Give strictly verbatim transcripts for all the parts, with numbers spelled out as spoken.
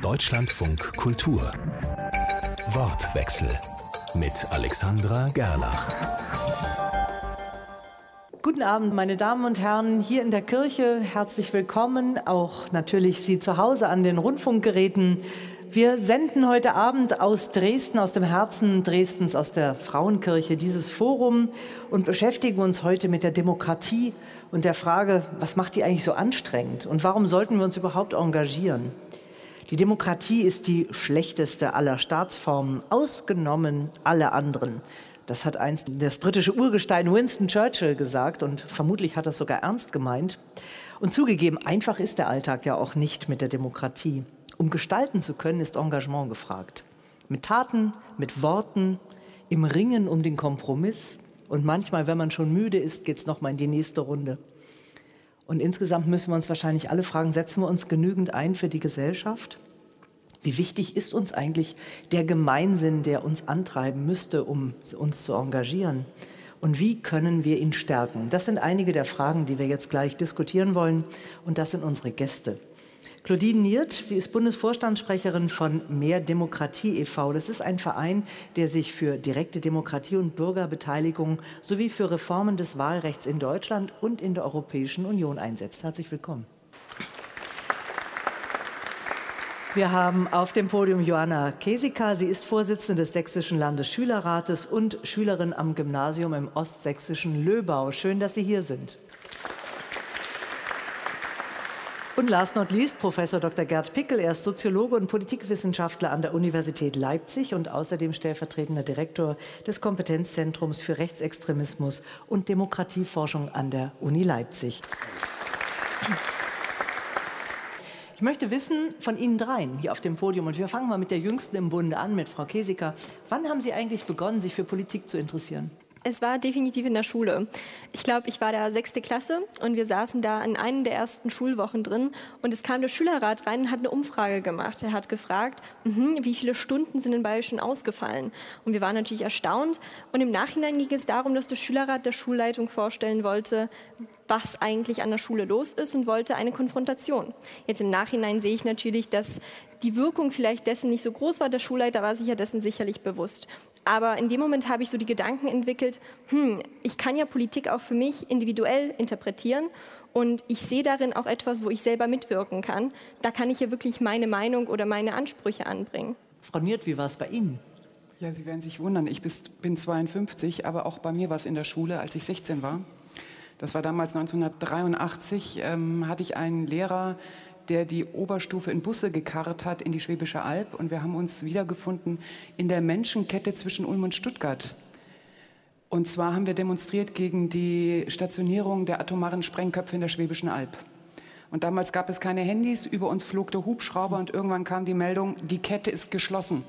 Deutschlandfunk Kultur. Wortwechsel mit Alexandra Gerlach. Guten Abend, meine Damen und Herren, hier in der Kirche. Herzlich willkommen, auch natürlich Sie zu Hause an den Rundfunkgeräten. Wir senden heute Abend aus Dresden, aus dem Herzen Dresdens, aus der Frauenkirche, dieses Forum und beschäftigen uns heute mit der Demokratie und der Frage, was macht die eigentlich so anstrengend und warum sollten wir uns überhaupt engagieren? Die Demokratie ist die schlechteste aller Staatsformen, ausgenommen alle anderen. Das hat einst das britische Urgestein Winston Churchill gesagt und vermutlich hat er es sogar ernst gemeint. Und zugegeben, einfach ist der Alltag ja auch nicht mit der Demokratie. Um gestalten zu können, ist Engagement gefragt. Mit Taten, mit Worten, im Ringen um den Kompromiss. Und manchmal, wenn man schon müde ist, geht es noch mal in die nächste Runde. Und insgesamt müssen wir uns wahrscheinlich alle fragen, setzen wir uns genügend ein für die Gesellschaft? Wie wichtig ist uns eigentlich der Gemeinsinn, der uns antreiben müsste, um uns zu engagieren? Und wie können wir ihn stärken? Das sind einige der Fragen, die wir jetzt gleich diskutieren wollen. Und das sind unsere Gäste. Claudine Niert, sie ist Bundesvorstandssprecherin von Mehr Demokratie e V Das ist ein Verein, der sich für direkte Demokratie und Bürgerbeteiligung sowie für Reformen des Wahlrechts in Deutschland und in der Europäischen Union einsetzt. Herzlich willkommen. Wir haben auf dem Podium Joanna Kesika. Sie ist Vorsitzende des Sächsischen Landesschülerrates und Schülerin am Gymnasium im ostsächsischen Löbau. Schön, dass Sie hier sind. Und last not least Professor Doktor Gerd Pickel. Er ist Soziologe und Politikwissenschaftler an der Universität Leipzig und außerdem stellvertretender Direktor des Kompetenzzentrums für Rechtsextremismus und Demokratieforschung an der Uni Leipzig. Ich möchte wissen von Ihnen dreien hier auf dem Podium, und wir fangen mal mit der Jüngsten im Bunde an, mit Frau Kesika. Wann haben Sie eigentlich begonnen, sich für Politik zu interessieren? Es war definitiv in der Schule. Ich glaube, ich war da sechste Klasse und wir saßen da in einer der ersten Schulwochen drin und es kam der Schülerrat rein und hat eine Umfrage gemacht. Er hat gefragt, wie viele Stunden sind denn bei euch schon ausgefallen? Und wir waren natürlich erstaunt und im Nachhinein ging es darum, dass der Schülerrat der Schulleitung vorstellen wollte, was eigentlich an der Schule los ist und wollte eine Konfrontation. Jetzt im Nachhinein sehe ich natürlich, dass die Wirkung vielleicht dessen nicht so groß war. Der Schulleiter war sich ja dessen sicherlich bewusst. Aber in dem Moment habe ich so die Gedanken entwickelt, hm, ich kann ja Politik auch für mich individuell interpretieren und ich sehe darin auch etwas, wo ich selber mitwirken kann. Da kann ich ja wirklich meine Meinung oder meine Ansprüche anbringen. Frau Niert, wie war es bei Ihnen? Ja, Sie werden sich wundern, ich bin zweiundfünfzig, aber auch bei mir war es in der Schule, als ich sechzehn war. Das war damals neunzehnhundertdreiundachtzig, ähm, hatte ich einen Lehrer, der die Oberstufe in Busse gekarrt hat in die Schwäbische Alb. Und wir haben uns wiedergefunden in der Menschenkette zwischen Ulm und Stuttgart. Und zwar haben wir demonstriert gegen die Stationierung der atomaren Sprengköpfe in der Schwäbischen Alb. Und damals gab es keine Handys, über uns flog der Hubschrauber und irgendwann kam die Meldung, die Kette ist geschlossen.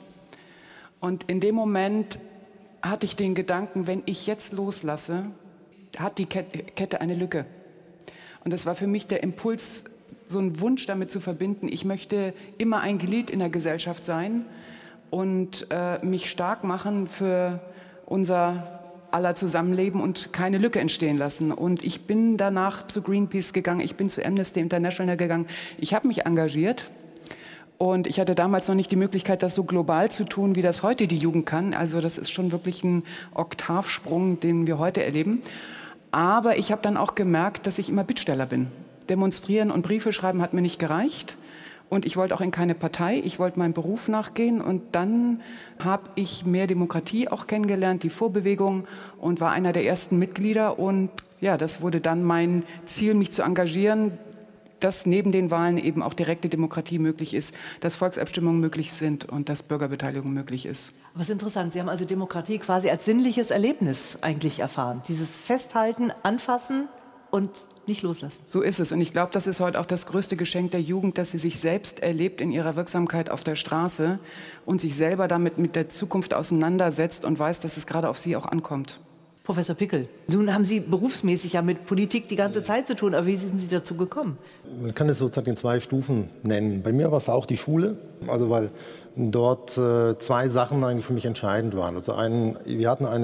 Und in dem Moment hatte ich den Gedanken, wenn ich jetzt loslasse, hat die Kette eine Lücke. Und das war für mich der Impuls, so einen Wunsch damit zu verbinden, ich möchte immer ein Glied in der Gesellschaft sein und äh, mich stark machen für unser aller Zusammenleben und keine Lücke entstehen lassen. Und ich bin danach zu Greenpeace gegangen, ich bin zu Amnesty International gegangen, ich habe mich engagiert und ich hatte damals noch nicht die Möglichkeit, das so global zu tun, wie das heute die Jugend kann. Also das ist schon wirklich ein Oktavsprung, den wir heute erleben. Aber ich habe dann auch gemerkt, dass ich immer Bittsteller bin. Demonstrieren und Briefe schreiben hat mir nicht gereicht. Und ich wollte auch in keine Partei, ich wollte meinem Beruf nachgehen. Und dann habe ich Mehr Demokratie auch kennengelernt, die Vorbewegung, und war einer der ersten Mitglieder. Und ja, das wurde dann mein Ziel, mich zu engagieren, dass neben den Wahlen eben auch direkte Demokratie möglich ist, dass Volksabstimmungen möglich sind und dass Bürgerbeteiligung möglich ist. Was interessant, Sie haben also Demokratie quasi als sinnliches Erlebnis eigentlich erfahren. Dieses Festhalten, Anfassen und nicht loslassen. So ist es. Und ich glaube, das ist heute auch das größte Geschenk der Jugend, dass sie sich selbst erlebt in ihrer Wirksamkeit auf der Straße und sich selber damit mit der Zukunft auseinandersetzt und weiß, dass es gerade auf sie auch ankommt. Professor Pickel, nun haben Sie berufsmäßig ja mit Politik die ganze Zeit zu tun, aber wie sind Sie dazu gekommen? Man kann es sozusagen in zwei Stufen nennen. Bei mir war es auch die Schule, also weil dort äh, zwei Sachen eigentlich für mich entscheidend waren. Also ein, wir hatten eine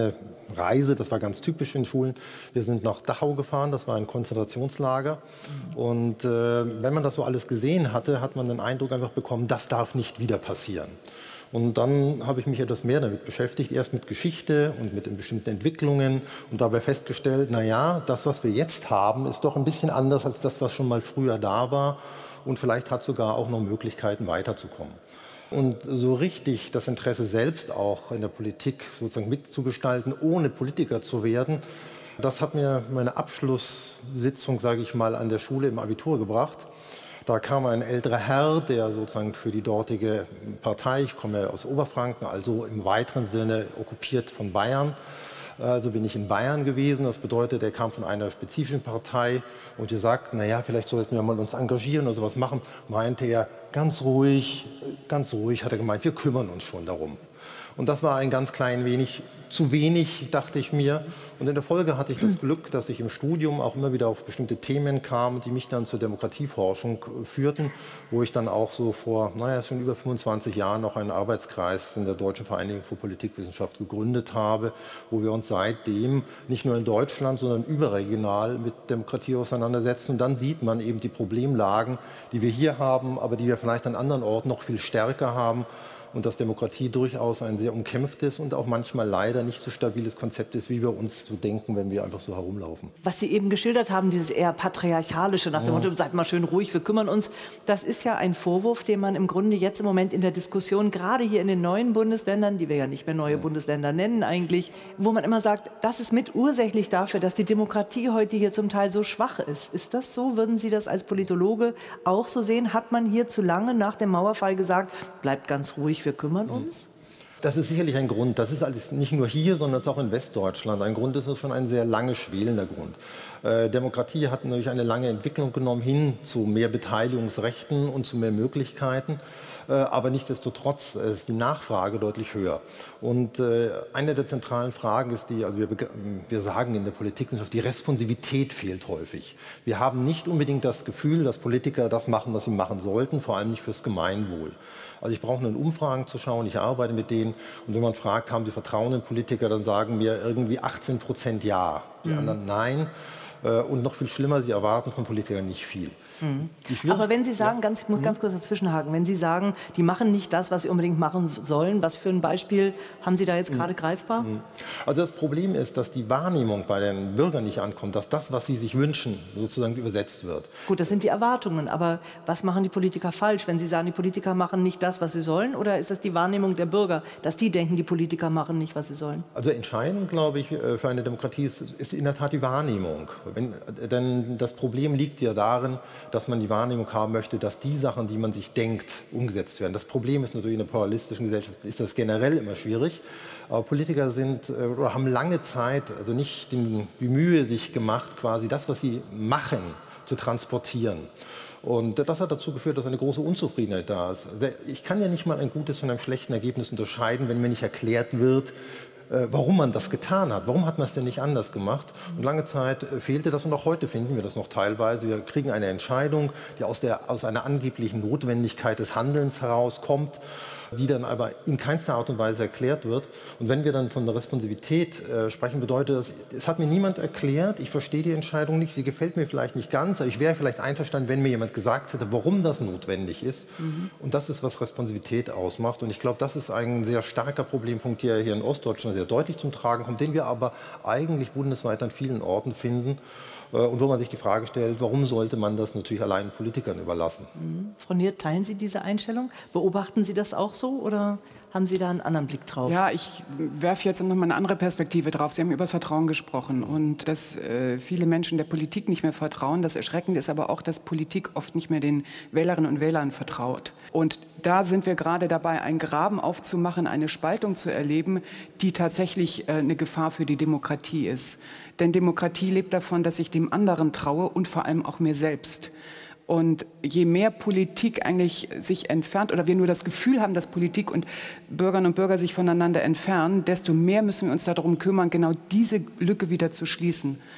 Reise, das war ganz typisch in Schulen. Wir sind nach Dachau gefahren, das war ein Konzentrationslager. Und äh, wenn man das so alles gesehen hatte, hat man den Eindruck einfach bekommen, das darf nicht wieder passieren. Und dann habe ich mich etwas mehr damit beschäftigt, erst mit Geschichte und mit den bestimmten Entwicklungen und dabei festgestellt, na ja, das, was wir jetzt haben, ist doch ein bisschen anders als das, was schon mal früher da war und vielleicht hat sogar auch noch Möglichkeiten, weiterzukommen. Und so richtig das Interesse selbst auch in der Politik sozusagen mitzugestalten, ohne Politiker zu werden, das hat mir meine Abschlusssitzung, sage ich mal, an der Schule im Abitur gebracht. Da kam ein älterer Herr, der sozusagen für die dortige Partei, ich komme aus Oberfranken, also im weiteren Sinne okkupiert von Bayern, also bin ich in Bayern gewesen. Das bedeutet, er kam von einer spezifischen Partei und wir sagten, naja, vielleicht sollten wir mal uns engagieren oder sowas machen. Meinte er, ganz ruhig, ganz ruhig, hat er gemeint, wir kümmern uns schon darum. Und das war ein ganz klein wenig zu wenig, dachte ich mir. Und in der Folge hatte ich das Glück, dass ich im Studium auch immer wieder auf bestimmte Themen kam, die mich dann zur Demokratieforschung führten, wo ich dann auch so vor, naja, schon über fünfundzwanzig Jahren noch einen Arbeitskreis in der Deutschen Vereinigung für Politikwissenschaft gegründet habe, wo wir uns seitdem nicht nur in Deutschland, sondern überregional mit Demokratie auseinandersetzen. Und dann sieht man eben die Problemlagen, die wir hier haben, aber die wir vielleicht an anderen Orten noch viel stärker haben. Und dass Demokratie durchaus ein sehr umkämpftes und auch manchmal leider nicht so stabiles Konzept ist, wie wir uns so denken, wenn wir einfach so herumlaufen. Was Sie eben geschildert haben, dieses eher patriarchalische, nach dem Motto, seid mal schön ruhig, wir kümmern uns, das ist ja ein Vorwurf, den man im Grunde jetzt im Moment in der Diskussion, gerade hier in den neuen Bundesländern, die wir ja nicht mehr neue Bundesländer nennen eigentlich, wo man immer sagt, das ist mit ursächlich dafür, dass die Demokratie heute hier zum Teil so schwach ist. Ist das so? Würden Sie das als Politologe auch so sehen? Hat man hier zu lange nach dem Mauerfall gesagt, bleibt ganz ruhig, wir kümmern uns? Das ist sicherlich ein Grund. Das ist alles nicht nur hier, sondern auch in Westdeutschland. Ein Grund ist es schon ein sehr lange schwelender Grund. Äh, Demokratie hat natürlich eine lange Entwicklung genommen hin zu mehr Beteiligungsrechten und zu mehr Möglichkeiten. Äh, aber nichtsdestotrotz ist die Nachfrage deutlich höher. Und äh, eine der zentralen Fragen ist die, also wir, wir sagen in der Politikwissenschaft, die Responsivität fehlt häufig. Wir haben nicht unbedingt das Gefühl, dass Politiker das machen, was sie machen sollten, vor allem nicht fürs Gemeinwohl. Also ich brauche nur in Umfragen zu schauen, ich arbeite mit denen und wenn man fragt, haben Sie Vertrauen in Politiker, dann sagen mir irgendwie achtzehn Prozent ja, die mhm. anderen nein. Und noch viel schlimmer, sie erwarten von Politikern nicht viel. Mhm. Aber wenn Sie sagen, ja. ganz, ich muss ganz kurz dazwischenhaken, wenn Sie sagen, die machen nicht das, was sie unbedingt machen sollen, was für ein Beispiel haben Sie da jetzt gerade mhm. greifbar? Also das Problem ist, dass die Wahrnehmung bei den Bürgern nicht ankommt, dass das, was sie sich wünschen, sozusagen übersetzt wird. Gut, das sind die Erwartungen, aber was machen die Politiker falsch, wenn Sie sagen, die Politiker machen nicht das, was sie sollen, oder ist das die Wahrnehmung der Bürger, dass die denken, die Politiker machen nicht, was sie sollen? Also entscheidend, glaube ich, für eine Demokratie ist, ist in der Tat die Wahrnehmung. Wenn, denn das Problem liegt ja darin, dass man die Wahrnehmung haben möchte, dass die Sachen, die man sich denkt, umgesetzt werden. Das Problem ist natürlich in einer pluralistischen Gesellschaft, ist das generell immer schwierig. Aber Politiker sind, oder haben lange Zeit, also nicht die Mühe sich gemacht, quasi das, was sie machen, zu transportieren. Und das hat dazu geführt, dass eine große Unzufriedenheit da ist. Ich kann ja nicht mal ein gutes von einem schlechten Ergebnis unterscheiden, wenn mir nicht erklärt wird, warum man das getan hat. Warum hat man es denn nicht anders gemacht? Und lange Zeit fehlte das und auch heute finden wir das noch teilweise. Wir kriegen eine Entscheidung, die aus, der, aus einer angeblichen Notwendigkeit des Handelns herauskommt, die dann aber in keinster Art und Weise erklärt wird. Und wenn wir dann von der Responsivität äh, sprechen, bedeutet das, es hat mir niemand erklärt, ich verstehe die Entscheidung nicht, sie gefällt mir vielleicht nicht ganz, aber ich wäre vielleicht einverstanden, wenn mir jemand gesagt hätte, warum das notwendig ist. Mhm. Und das ist, was Responsivität ausmacht. Und ich glaube, das ist ein sehr starker Problempunkt, der hier in Ostdeutschland sehr deutlich zum Tragen kommt, den wir aber eigentlich bundesweit an vielen Orten finden. Und wo man sich die Frage stellt, warum sollte man das natürlich allein Politikern überlassen? Mhm. Frau Nier, teilen Sie diese Einstellung? Beobachten Sie das auch so oder haben Sie da einen anderen Blick drauf? Ja, ich werfe jetzt noch mal eine andere Perspektive drauf. Sie haben über das Vertrauen gesprochen und dass äh, viele Menschen der Politik nicht mehr vertrauen. Das Erschreckende ist aber auch, dass Politik oft nicht mehr den Wählerinnen und Wählern vertraut. Und da sind wir gerade dabei, einen Graben aufzumachen, eine Spaltung zu erleben, die tatsächlich äh, eine Gefahr für die Demokratie ist. Denn Demokratie lebt davon, dass ich dem anderen traue und vor allem auch mir selbst. Und je mehr Politik eigentlich sich entfernt oder wir nur das Gefühl haben, dass Politik und Bürgerinnen und Bürger sich voneinander entfernen, desto mehr müssen wir uns darum kümmern, genau diese Lücke wieder zu schließen.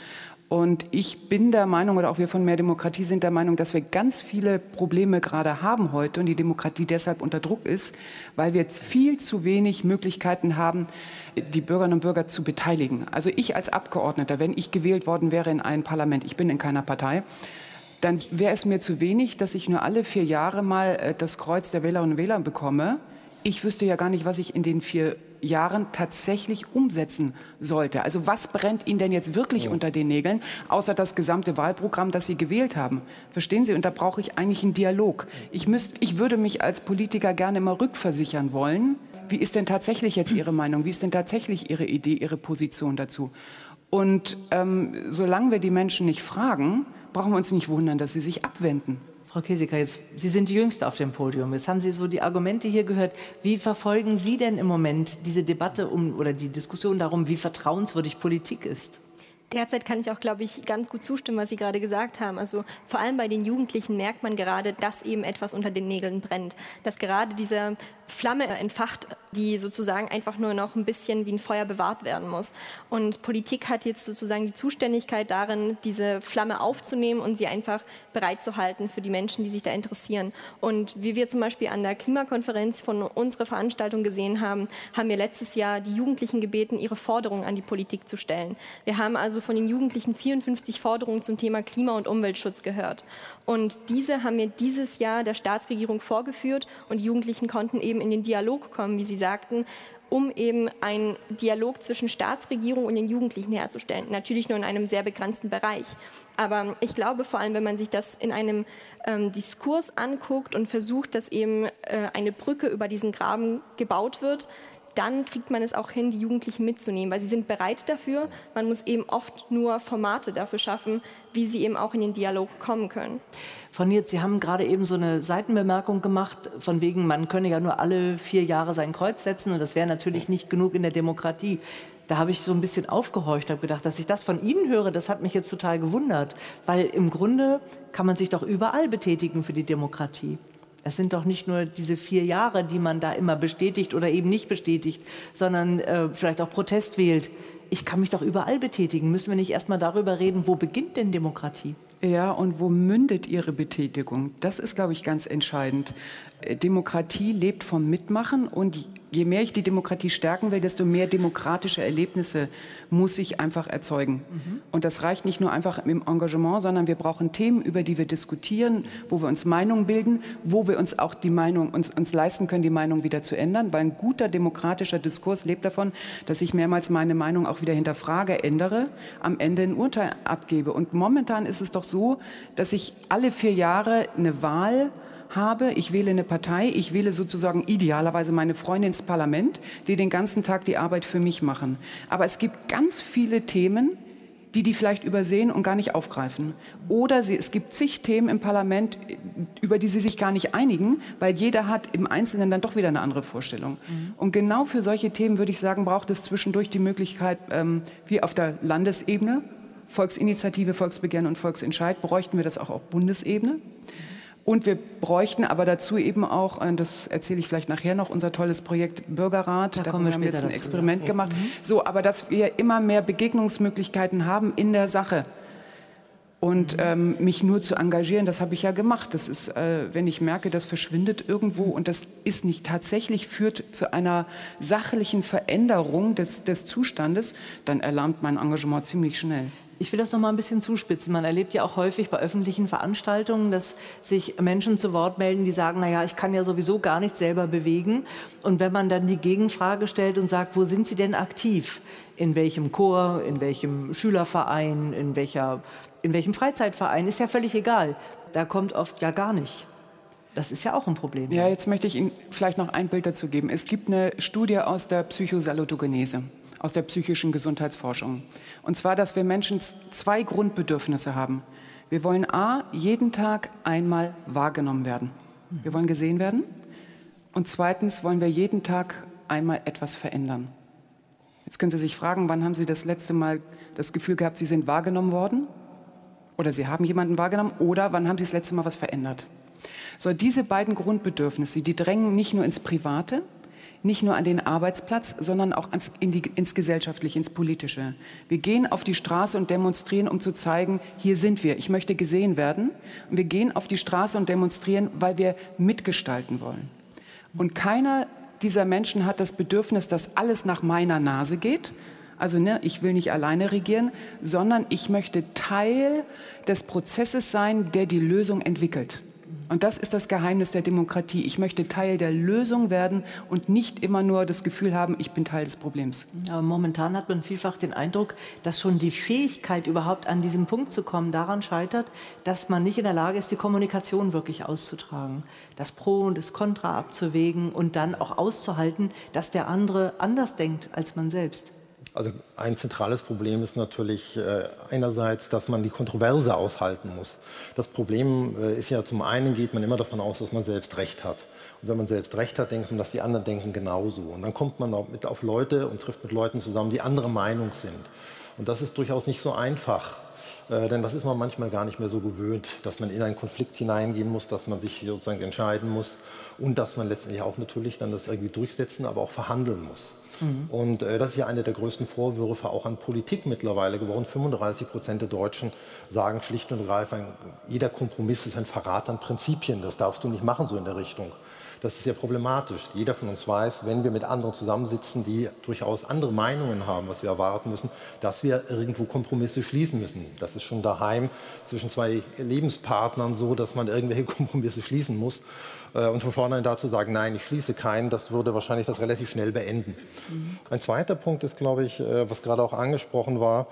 Und ich bin der Meinung, oder auch wir von Mehr Demokratie sind der Meinung, dass wir ganz viele Probleme gerade haben heute und die Demokratie deshalb unter Druck ist, weil wir viel zu wenig Möglichkeiten haben, die Bürgerinnen und Bürger zu beteiligen. Also ich als Abgeordneter, wenn ich gewählt worden wäre in ein Parlament, ich bin in keiner Partei, dann wäre es mir zu wenig, dass ich nur alle vier Jahre mal das Kreuz der Wählerinnen und Wähler bekomme. Ich wüsste ja gar nicht, was ich in den vier Jahren tatsächlich umsetzen sollte. Also was brennt Ihnen denn jetzt wirklich ja. unter den Nägeln, außer das gesamte Wahlprogramm, das Sie gewählt haben? Verstehen Sie? Und da brauche ich eigentlich einen Dialog. Ich, müsst, ich würde mich als Politiker gerne mal rückversichern wollen. Wie ist denn tatsächlich jetzt Ihre Meinung? Wie ist denn tatsächlich Ihre Idee, Ihre Position dazu? Und ähm, solange wir die Menschen nicht fragen, brauchen wir uns nicht wundern, dass sie sich abwenden. Frau Kesecker, jetzt, Sie sind die Jüngste auf dem Podium. Jetzt haben Sie so die Argumente hier gehört. Wie verfolgen Sie denn im Moment diese Debatte um, oder die Diskussion darum, wie vertrauenswürdig Politik ist? Derzeit kann ich auch, glaube ich, ganz gut zustimmen, was Sie gerade gesagt haben. Also vor allem bei den Jugendlichen merkt man gerade, dass eben etwas unter den Nägeln brennt. Dass gerade diese Flamme entfacht, die sozusagen einfach nur noch ein bisschen wie ein Feuer bewahrt werden muss. Und Politik hat jetzt sozusagen die Zuständigkeit darin, diese Flamme aufzunehmen und sie einfach bereitzuhalten für die Menschen, die sich da interessieren. Und wie wir zum Beispiel an der Klimakonferenz von unserer Veranstaltung gesehen haben, haben wir letztes Jahr die Jugendlichen gebeten, ihre Forderungen an die Politik zu stellen. Wir haben also von den Jugendlichen vierundfünfzig Forderungen zum Thema Klima- und Umweltschutz gehört. Und diese haben wir dieses Jahr der Staatsregierung vorgeführt und die Jugendlichen konnten eben in den Dialog kommen, wie Sie sagten, um eben einen Dialog zwischen Staatsregierung und den Jugendlichen herzustellen. Natürlich nur in einem sehr begrenzten Bereich. Aber ich glaube vor allem, wenn man sich das in einem ähm, Diskurs anguckt und versucht, dass eben äh, eine Brücke über diesen Graben gebaut wird, dann kriegt man es auch hin, die Jugendlichen mitzunehmen, weil sie sind bereit dafür. Man muss eben oft nur Formate dafür schaffen, wie sie eben auch in den Dialog kommen können. Frau Niertz, Sie haben gerade eben so eine Seitenbemerkung gemacht, von wegen, man könne ja nur alle vier Jahre sein Kreuz setzen und das wäre natürlich nicht genug in der Demokratie. Da habe ich so ein bisschen aufgehorcht, habe gedacht, dass ich das von Ihnen höre, das hat mich jetzt total gewundert, weil im Grunde kann man sich doch überall betätigen für die Demokratie. Es sind doch nicht nur diese vier Jahre, die man da immer bestätigt oder eben nicht bestätigt, sondern äh, vielleicht auch Protest wählt. Ich kann mich doch überall betätigen. Müssen wir nicht erst mal darüber reden, wo beginnt denn Demokratie? Ja, und wo mündet Ihre Betätigung? Das ist, glaube ich, ganz entscheidend. Demokratie lebt vom Mitmachen und je mehr ich die Demokratie stärken will, desto mehr demokratische Erlebnisse muss ich einfach erzeugen. Mhm. Und das reicht nicht nur einfach im Engagement, sondern wir brauchen Themen, über die wir diskutieren, wo wir uns Meinungen bilden, wo wir uns auch die Meinung, uns, uns leisten können, die Meinung wieder zu ändern, weil ein guter demokratischer Diskurs lebt davon, dass ich mehrmals meine Meinung auch wieder hinterfrage, ändere, am Ende ein Urteil abgebe. Und momentan ist es doch so, dass ich alle vier Jahre eine Wahl habe, ich wähle eine Partei, ich wähle sozusagen idealerweise meine Freunde ins Parlament, die den ganzen Tag die Arbeit für mich machen. Aber es gibt ganz viele Themen, die die vielleicht übersehen und gar nicht aufgreifen. Oder sie, es gibt zig Themen im Parlament, über die sie sich gar nicht einigen, weil jeder hat im Einzelnen dann doch wieder eine andere Vorstellung. Mhm. Und genau für solche Themen, würde ich sagen, braucht es zwischendurch die Möglichkeit, ähm, wie auf der Landesebene, Volksinitiative, Volksbegehren und Volksentscheid, bräuchten wir das auch auf Bundesebene. Und wir bräuchten aber dazu eben auch, das erzähle ich vielleicht nachher noch, unser tolles Projekt Bürgerrat. Da, da haben wir jetzt ein dazu. Experiment gemacht. Mhm. So, aber dass wir immer mehr Begegnungsmöglichkeiten haben in der Sache. Und mhm. ähm, mich nur zu engagieren, das habe ich ja gemacht. Das ist, äh, wenn ich merke, das verschwindet irgendwo und das ist nicht tatsächlich, führt zu einer sachlichen Veränderung des, des Zustandes, dann erlahmt mein Engagement ziemlich schnell. Ich will das noch mal ein bisschen zuspitzen. Man erlebt ja auch häufig bei öffentlichen Veranstaltungen, dass sich Menschen zu Wort melden, die sagen, naja, ich kann ja sowieso gar nichts selber bewegen. Und wenn man dann die Gegenfrage stellt und sagt, wo sind Sie denn aktiv? In welchem Chor, in welchem Schülerverein, in, welcher, in welchem Freizeitverein, ist ja völlig egal. Da kommt oft ja gar nicht. Das ist ja auch ein Problem. Ja, jetzt möchte ich Ihnen vielleicht noch ein Bild dazu geben. Es gibt eine Studie aus der Psychosalutogenese, aus der psychischen Gesundheitsforschung. Und zwar, dass wir Menschen zwei Grundbedürfnisse haben. Wir wollen a, jeden Tag einmal wahrgenommen werden. Wir wollen gesehen werden. Und zweitens wollen wir jeden Tag einmal etwas verändern. Jetzt können Sie sich fragen, wann haben Sie das letzte Mal das Gefühl gehabt, Sie sind wahrgenommen worden? Oder Sie haben jemanden wahrgenommen? Oder wann haben Sie das letzte Mal was verändert? So, diese beiden Grundbedürfnisse, die drängen nicht nur ins Private, Nicht nur an den Arbeitsplatz, sondern auch ans, in die, ins Gesellschaftliche, ins Politische. Wir gehen auf die Straße und demonstrieren, um zu zeigen, hier sind wir, ich möchte gesehen werden. Und wir gehen auf die Straße und demonstrieren, weil wir mitgestalten wollen. Und keiner dieser Menschen hat das Bedürfnis, dass alles nach meiner Nase geht. Also ne, ich will nicht alleine regieren, sondern ich möchte Teil des Prozesses sein, der die Lösung entwickelt. Und das ist das Geheimnis der Demokratie. Ich möchte Teil der Lösung werden und nicht immer nur das Gefühl haben, ich bin Teil des Problems. Aber momentan hat man vielfach den Eindruck, dass schon die Fähigkeit, überhaupt an diesen Punkt zu kommen, daran scheitert, dass man nicht in der Lage ist, die Kommunikation wirklich auszutragen. Das Pro und das Contra abzuwägen und dann auch auszuhalten, dass der andere anders denkt als man selbst. Also ein zentrales Problem ist natürlich äh, einerseits, dass man die Kontroverse aushalten muss. Das Problem äh, ist ja, zum einen geht man immer davon aus, dass man selbst Recht hat. Und wenn man selbst Recht hat, denkt man, dass die anderen denken genauso. Und dann kommt man auch mit auf Leute und trifft mit Leuten zusammen, die anderer Meinung sind. Und das ist durchaus nicht so einfach. Äh, denn das ist man manchmal gar nicht mehr so gewöhnt, dass man in einen Konflikt hineingehen muss, dass man sich sozusagen entscheiden muss und dass man letztendlich auch natürlich dann das irgendwie durchsetzen, aber auch verhandeln muss. Und äh, das ist ja einer der größten Vorwürfe auch an Politik mittlerweile geworden. fünfunddreißig Prozent der Deutschen sagen schlicht und ergreifend, jeder Kompromiss ist ein Verrat an Prinzipien. Das darfst du nicht machen, so in der Richtung. Das ist ja problematisch. Jeder von uns weiß, wenn wir mit anderen zusammensitzen, die durchaus andere Meinungen haben, was wir erwarten müssen, dass wir irgendwo Kompromisse schließen müssen. Das ist schon daheim zwischen zwei Lebenspartnern so, dass man irgendwelche Kompromisse schließen muss. Und von vornherein dazu sagen, nein, ich schließe keinen, das würde wahrscheinlich das relativ schnell beenden. Mhm. Ein zweiter Punkt ist, glaube ich, was gerade auch angesprochen war,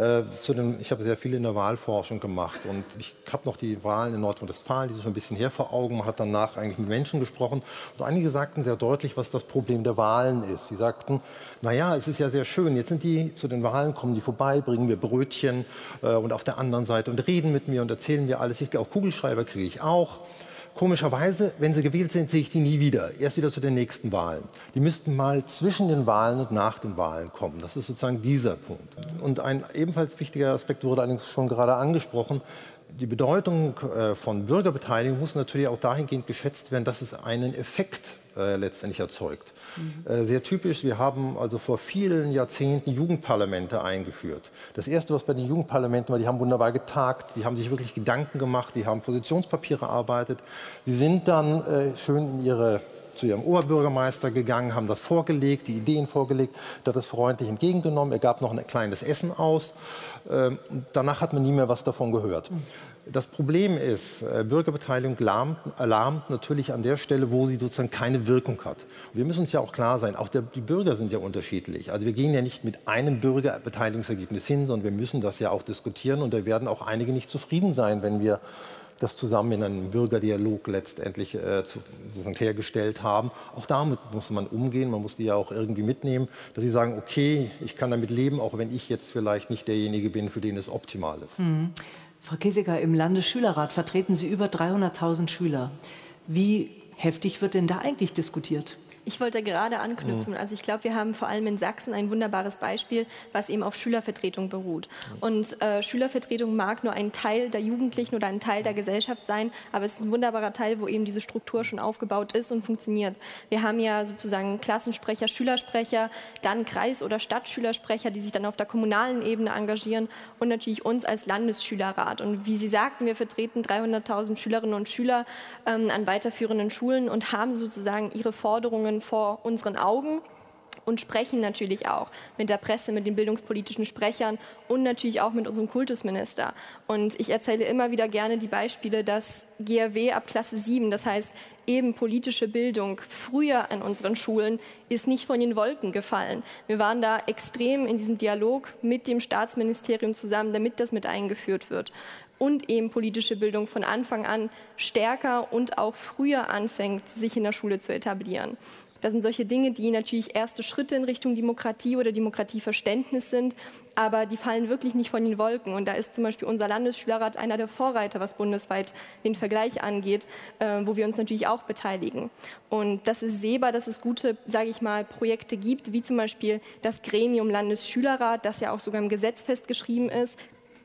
zu den, ich habe sehr viel in der Wahlforschung gemacht und ich habe noch die Wahlen in Nordrhein-Westfalen, die sind schon ein bisschen her vor Augen, man hat danach eigentlich mit Menschen gesprochen und einige sagten sehr deutlich, was das Problem der Wahlen ist. Sie sagten, naja, es ist ja sehr schön, jetzt sind die zu den Wahlen, kommen die vorbei, bringen mir Brötchen und auf der anderen Seite und reden mit mir und erzählen mir alles, ich, auch Kugelschreiber kriege ich auch. Komischerweise, wenn sie gewählt sind, sehe ich die nie wieder. Erst wieder zu den nächsten Wahlen. Die müssten mal zwischen den Wahlen und nach den Wahlen kommen. Das ist sozusagen dieser Punkt. Und ein ebenfalls wichtiger Aspekt wurde allerdings schon gerade angesprochen. Die Bedeutung von Bürgerbeteiligung muss natürlich auch dahingehend geschätzt werden, dass es einen Effekt äh, letztendlich erzeugt. Mhm. Äh, sehr typisch, wir haben also vor vielen Jahrzehnten Jugendparlamente eingeführt. Das Erste, was bei den Jugendparlamenten war, die haben wunderbar getagt, die haben sich wirklich Gedanken gemacht, die haben Positionspapiere erarbeitet. Sie sind dann äh, schön in ihre zu ihrem Oberbürgermeister gegangen, haben das vorgelegt, die Ideen vorgelegt, der hat das freundlich entgegengenommen, er gab noch ein kleines Essen aus. Ähm, danach hat man nie mehr was davon gehört. Das Problem ist, äh, Bürgerbeteiligung lahmt, alarmt natürlich an der Stelle, wo sie sozusagen keine Wirkung hat. Und wir müssen uns ja auch klar sein, auch der, die Bürger sind ja unterschiedlich. Also wir gehen ja nicht mit einem Bürgerbeteiligungsergebnis hin, sondern wir müssen das ja auch diskutieren und da werden auch einige nicht zufrieden sein, wenn wir das zusammen in einem Bürgerdialog letztendlich äh, zu, sozusagen hergestellt haben. Auch damit muss man umgehen, man muss die ja auch irgendwie mitnehmen, dass sie sagen, okay, ich kann damit leben, auch wenn ich jetzt vielleicht nicht derjenige bin, für den es optimal ist. Mhm. Frau Kesiker, im Landesschülerrat vertreten Sie über dreihunderttausend Schüler. Wie heftig wird denn da eigentlich diskutiert? Ich wollte gerade anknüpfen. Also ich glaube, wir haben vor allem in Sachsen ein wunderbares Beispiel, was eben auf Schülervertretung beruht. Und äh, Schülervertretung mag nur ein Teil der Jugendlichen oder ein Teil der Gesellschaft sein, aber es ist ein wunderbarer Teil, wo eben diese Struktur schon aufgebaut ist und funktioniert. Wir haben ja sozusagen Klassensprecher, Schülersprecher, dann Kreis- oder Stadtschülersprecher, die sich dann auf der kommunalen Ebene engagieren und natürlich uns als Landesschülerrat. Und wie Sie sagten, wir vertreten dreihunderttausend Schülerinnen und Schüler ähm, an weiterführenden Schulen und haben sozusagen ihre Forderungen vor unseren Augen und sprechen natürlich auch mit der Presse, mit den bildungspolitischen Sprechern und natürlich auch mit unserem Kultusminister. Und ich erzähle immer wieder gerne die Beispiele, dass G R W ab Klasse sieben, das heißt eben politische Bildung, früher an unseren Schulen ist nicht von den Wolken gefallen. Wir waren da extrem in diesem Dialog mit dem Staatsministerium zusammen, damit das mit eingeführt wird. Und eben politische Bildung von Anfang an stärker und auch früher anfängt, sich in der Schule zu etablieren. Das sind solche Dinge, die natürlich erste Schritte in Richtung Demokratie oder Demokratieverständnis sind, aber die fallen wirklich nicht von den Wolken. Und da ist zum Beispiel unser Landesschülerrat einer der Vorreiter, was bundesweit den Vergleich angeht, äh, wo wir uns natürlich auch beteiligen. Und das ist sehbar, dass es gute, sage ich mal, Projekte gibt, wie zum Beispiel das Gremium Landesschülerrat, das ja auch sogar im Gesetz festgeschrieben ist,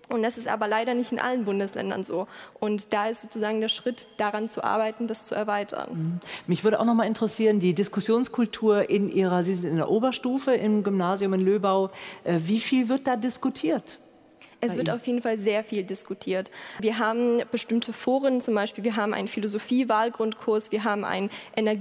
Und das ist aber leider nicht in allen Bundesländern so. Und da ist sozusagen der Schritt, daran zu arbeiten, das zu erweitern. Mich würde auch noch mal interessieren, die Diskussionskultur in Ihrer, Sie sind in der Oberstufe im Gymnasium in Löbau. Wie viel wird da diskutiert? Es wird auf jeden Fall sehr viel diskutiert. Wir haben bestimmte Foren, zum Beispiel wir haben einen Philosophie-Wahlgrundkurs, wir haben einen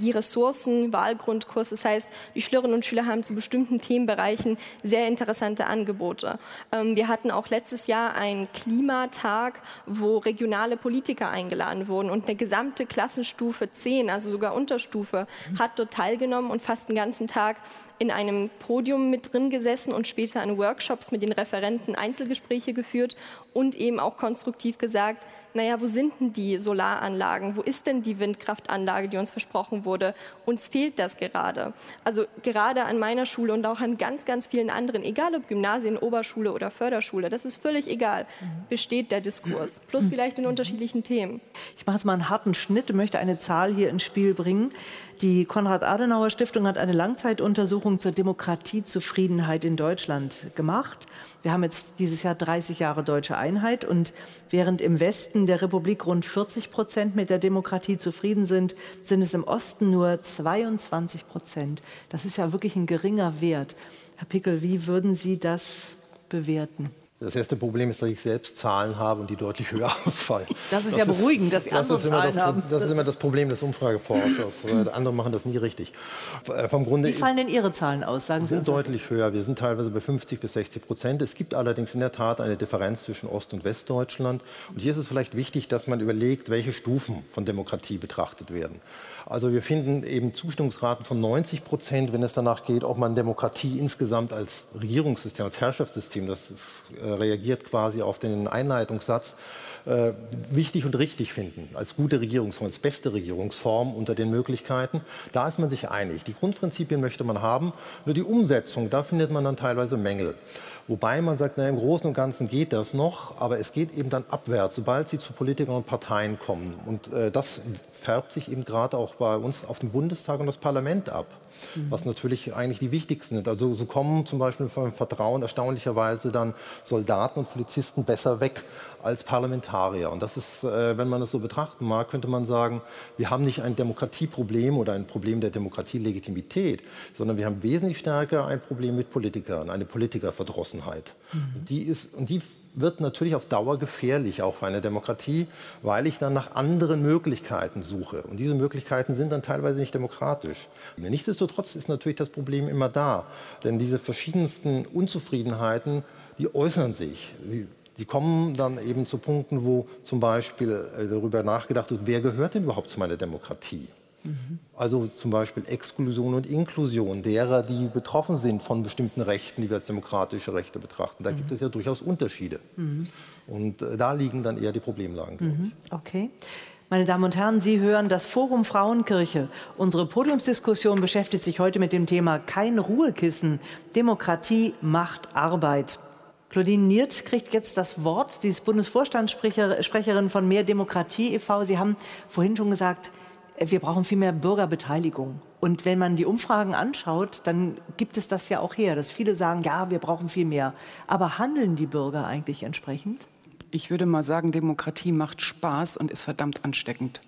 Energieressourcen-Wahlgrundkurs. Das heißt, die Schülerinnen und Schüler haben zu bestimmten Themenbereichen sehr interessante Angebote. Wir hatten auch letztes Jahr einen Klimatag, wo regionale Politiker eingeladen wurden und eine gesamte Klassenstufe zehn, also sogar Unterstufe, hat dort teilgenommen und fast den ganzen Tag in einem Podium mit drin gesessen und später an Workshops mit den Referenten Einzelgespräche geführt und eben auch konstruktiv gesagt, naja, wo sind denn die Solaranlagen? Wo ist denn die Windkraftanlage, die uns versprochen wurde? Uns fehlt das gerade. Also gerade an meiner Schule und auch an ganz, ganz vielen anderen, egal ob Gymnasien, Oberschule oder Förderschule, das ist völlig egal, besteht der Diskurs. Plus vielleicht in unterschiedlichen Themen. Ich mache jetzt mal einen harten Schnitt und möchte eine Zahl hier ins Spiel bringen. Die Konrad-Adenauer-Stiftung hat eine Langzeituntersuchung zur Demokratiezufriedenheit in Deutschland gemacht. Wir haben jetzt dieses Jahr dreißig Jahre deutsche Einheit und während im Westen der Republik rund vierzig Prozent mit der Demokratie zufrieden sind, sind es im Osten nur zweiundzwanzig Prozent. Das ist ja wirklich ein geringer Wert. Herr Pickel, wie würden Sie das bewerten? Das erste Problem ist, dass ich selbst Zahlen habe und die deutlich höher ausfallen. Das ist das ja ist, beruhigend, dass Sie das andere Zahlen das, haben. Das, das ist immer das Problem des Umfrageforschers. Andere machen das nie richtig. Vom Grunde Wie fallen denn Ihre Zahlen aus? Sagen Sie sind uns deutlich höher. Wir sind teilweise bei fünfzig bis sechzig Prozent. Es gibt allerdings in der Tat eine Differenz zwischen Ost- und Westdeutschland. Und hier ist es vielleicht wichtig, dass man überlegt, welche Stufen von Demokratie betrachtet werden. Also wir finden eben Zustimmungsraten von neunzig Prozent, wenn es danach geht, ob man Demokratie insgesamt als Regierungssystem, als Herrschaftssystem, das ist, äh, reagiert quasi auf den Einleitungssatz, äh, wichtig und richtig finden, als gute Regierungsform, als beste Regierungsform unter den Möglichkeiten. Da ist man sich einig. Die Grundprinzipien möchte man haben, nur die Umsetzung, da findet man dann teilweise Mängel. Wobei man sagt, na, im Großen und Ganzen geht das noch, aber es geht eben dann abwärts, sobald sie zu Politikern und Parteien kommen. Und äh, das färbt sich eben gerade auch bei uns auf den Bundestag und das Parlament ab, mhm. was natürlich eigentlich die wichtigsten sind. Also so kommen zum Beispiel vom Vertrauen erstaunlicherweise dann Soldaten und Polizisten besser weg als Parlamentarier. Und das ist, äh, wenn man das so betrachten mag, könnte man sagen, wir haben nicht ein Demokratieproblem oder ein Problem der Demokratielegitimität, sondern wir haben wesentlich stärker ein Problem mit Politikern, eine Politikerverdrossenheit. Mhm. Die ist, und die wird natürlich auf Dauer gefährlich, auch für eine Demokratie, weil ich dann nach anderen Möglichkeiten suche. Und diese Möglichkeiten sind dann teilweise nicht demokratisch. Nichtsdestotrotz ist natürlich das Problem immer da. Denn diese verschiedensten Unzufriedenheiten, die äußern sich. Sie, die kommen dann eben zu Punkten, wo zum Beispiel darüber nachgedacht wird, wer gehört denn überhaupt zu meiner Demokratie? Mhm. Also zum Beispiel Exklusion und Inklusion derer, die betroffen sind von bestimmten Rechten, die wir als demokratische Rechte betrachten. Da mhm. gibt es ja durchaus Unterschiede. Mhm. Und äh, da liegen dann eher die Problemlagen. Mhm. Okay. Meine Damen und Herren, Sie hören das Forum Frauenkirche. Unsere Podiumsdiskussion beschäftigt sich heute mit dem Thema Kein Ruhekissen. Demokratie macht Arbeit. Claudine Niert kriegt jetzt das Wort. Sie ist Bundesvorstandssprecherin von Mehr Demokratie e V Sie haben vorhin schon gesagt, wir brauchen viel mehr Bürgerbeteiligung. Und wenn man die Umfragen anschaut, dann gibt es das ja auch her, dass viele sagen, ja, wir brauchen viel mehr. Aber handeln die Bürger eigentlich entsprechend? Ich würde mal sagen, Demokratie macht Spaß und ist verdammt ansteckend.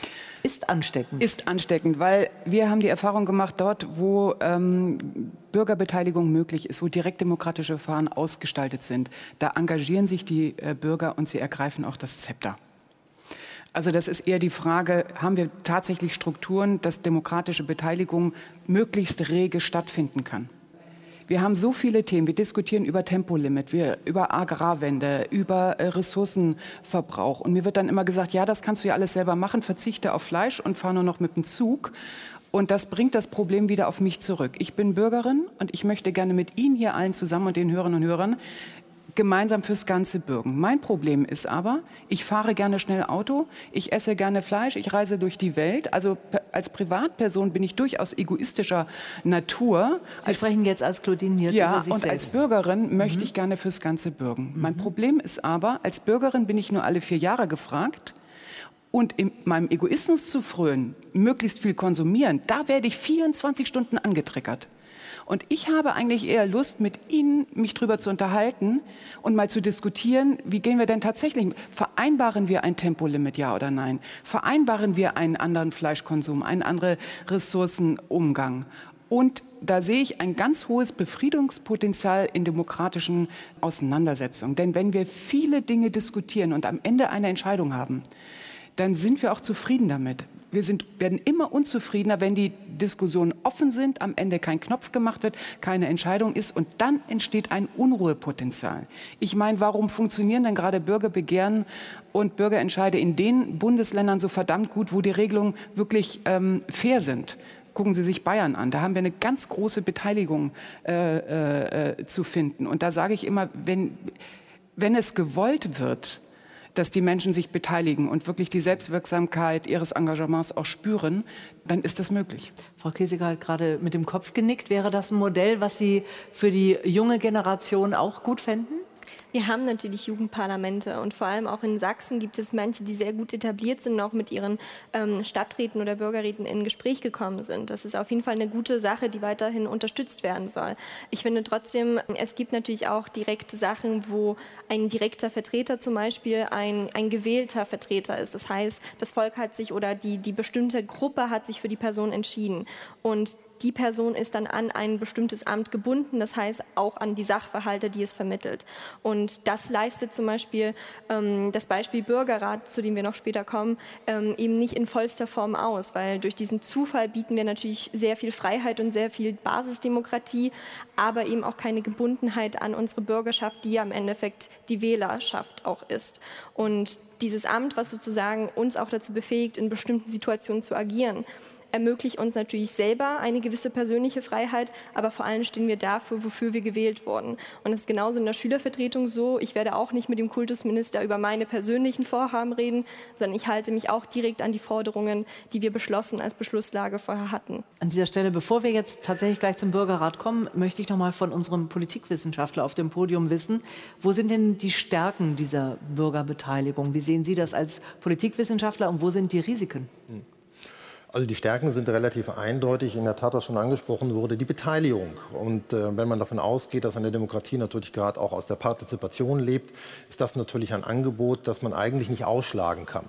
Ist ansteckend? Ist ansteckend, weil wir haben die Erfahrung gemacht, dort, wo ähm, Bürgerbeteiligung möglich ist, wo direktdemokratische Verfahren ausgestaltet sind, da engagieren sich die äh, Bürger und sie ergreifen auch das Zepter. Also das ist eher die Frage, haben wir tatsächlich Strukturen, dass demokratische Beteiligung möglichst rege stattfinden kann? Wir haben so viele Themen, wir diskutieren über Tempolimit, wir, über Agrarwende, über äh, Ressourcenverbrauch. Und mir wird dann immer gesagt, ja, das kannst du ja alles selber machen, verzichte auf Fleisch und fahre nur noch mit dem Zug. Und das bringt das Problem wieder auf mich zurück. Ich bin Bürgerin und ich möchte gerne mit Ihnen hier allen zusammen und den Hörerinnen und Hörern gemeinsam fürs Ganze bürgen. Mein Problem ist aber, ich fahre gerne schnell Auto, ich esse gerne Fleisch, ich reise durch die Welt. Also als Privatperson bin ich durchaus egoistischer Natur. Sie als, sprechen jetzt als Claudine Niert ja, über sich und selbst. Als Bürgerin mhm. möchte ich gerne fürs Ganze bürgen. Mhm. Mein Problem ist aber, als Bürgerin bin ich nur alle vier Jahre gefragt und in meinem Egoismus zu frönen, möglichst viel konsumieren, da werde ich vierundzwanzig Stunden angetriggert. Und ich habe eigentlich eher Lust, mit Ihnen mich darüber zu unterhalten und mal zu diskutieren, wie gehen wir denn tatsächlich, vereinbaren wir ein Tempolimit, ja oder nein? Vereinbaren wir einen anderen Fleischkonsum, einen anderen Ressourcenumgang? Und da sehe ich ein ganz hohes Befriedungspotenzial in demokratischen Auseinandersetzungen. Denn wenn wir viele Dinge diskutieren und am Ende eine Entscheidung haben, dann sind wir auch zufrieden damit. Wir sind, werden immer unzufriedener, wenn die Diskussionen offen sind, am Ende kein Knopf gemacht wird, keine Entscheidung ist und dann entsteht ein Unruhepotenzial. Ich meine, warum funktionieren denn gerade Bürgerbegehren und Bürgerentscheide in den Bundesländern so verdammt gut, wo die Regelungen wirklich ähm, fair sind? Gucken Sie sich Bayern an, da haben wir eine ganz große Beteiligung äh, äh, zu finden. Und da sage ich immer, wenn, wenn es gewollt wird, dass die Menschen sich beteiligen und wirklich die Selbstwirksamkeit ihres Engagements auch spüren, dann ist das möglich. Frau Kesiger hat gerade mit dem Kopf genickt. Wäre das ein Modell, was Sie für die junge Generation auch gut fänden? Wir haben natürlich Jugendparlamente und vor allem auch in Sachsen gibt es manche, die sehr gut etabliert sind, auch mit ihren ähm, Stadträten oder Bürgerräten in Gespräch gekommen sind. Das ist auf jeden Fall eine gute Sache, die weiterhin unterstützt werden soll. Ich finde trotzdem, es gibt natürlich auch direkte Sachen, wo ein direkter Vertreter zum Beispiel ein, ein gewählter Vertreter ist. Das heißt, das Volk hat sich oder die, die bestimmte Gruppe hat sich für die Person entschieden. Und die Person ist dann an ein bestimmtes Amt gebunden, das heißt auch an die Sachverhalte, die es vermittelt. Und das leistet zum Beispiel ähm, das Beispiel Bürgerrat, zu dem wir noch später kommen, ähm, eben nicht in vollster Form aus, weil durch diesen Zufall bieten wir natürlich sehr viel Freiheit und sehr viel Basisdemokratie, aber eben auch keine Gebundenheit an unsere Bürgerschaft, die ja im Endeffekt die Wählerschaft auch ist. Und dieses Amt, was sozusagen uns auch dazu befähigt, in bestimmten Situationen zu agieren, ermöglicht uns natürlich selber eine gewisse persönliche Freiheit, aber vor allem stehen wir dafür, wofür wir gewählt wurden. Und es ist genauso in der Schülervertretung so. Ich werde auch nicht mit dem Kultusminister über meine persönlichen Vorhaben reden, sondern ich halte mich auch direkt an die Forderungen, die wir beschlossen als Beschlusslage vorher hatten. An dieser Stelle, bevor wir jetzt tatsächlich gleich zum Bürgerrat kommen, möchte ich noch mal von unserem Politikwissenschaftler auf dem Podium wissen, wo sind denn die Stärken dieser Bürgerbeteiligung? Wie sehen Sie das als Politikwissenschaftler und wo sind die Risiken? Hm. Also die Stärken sind relativ eindeutig, in der Tat, was schon angesprochen wurde, die Beteiligung. Und äh, wenn man davon ausgeht, dass eine Demokratie natürlich gerade auch aus der Partizipation lebt, ist das natürlich ein Angebot, das man eigentlich nicht ausschlagen kann.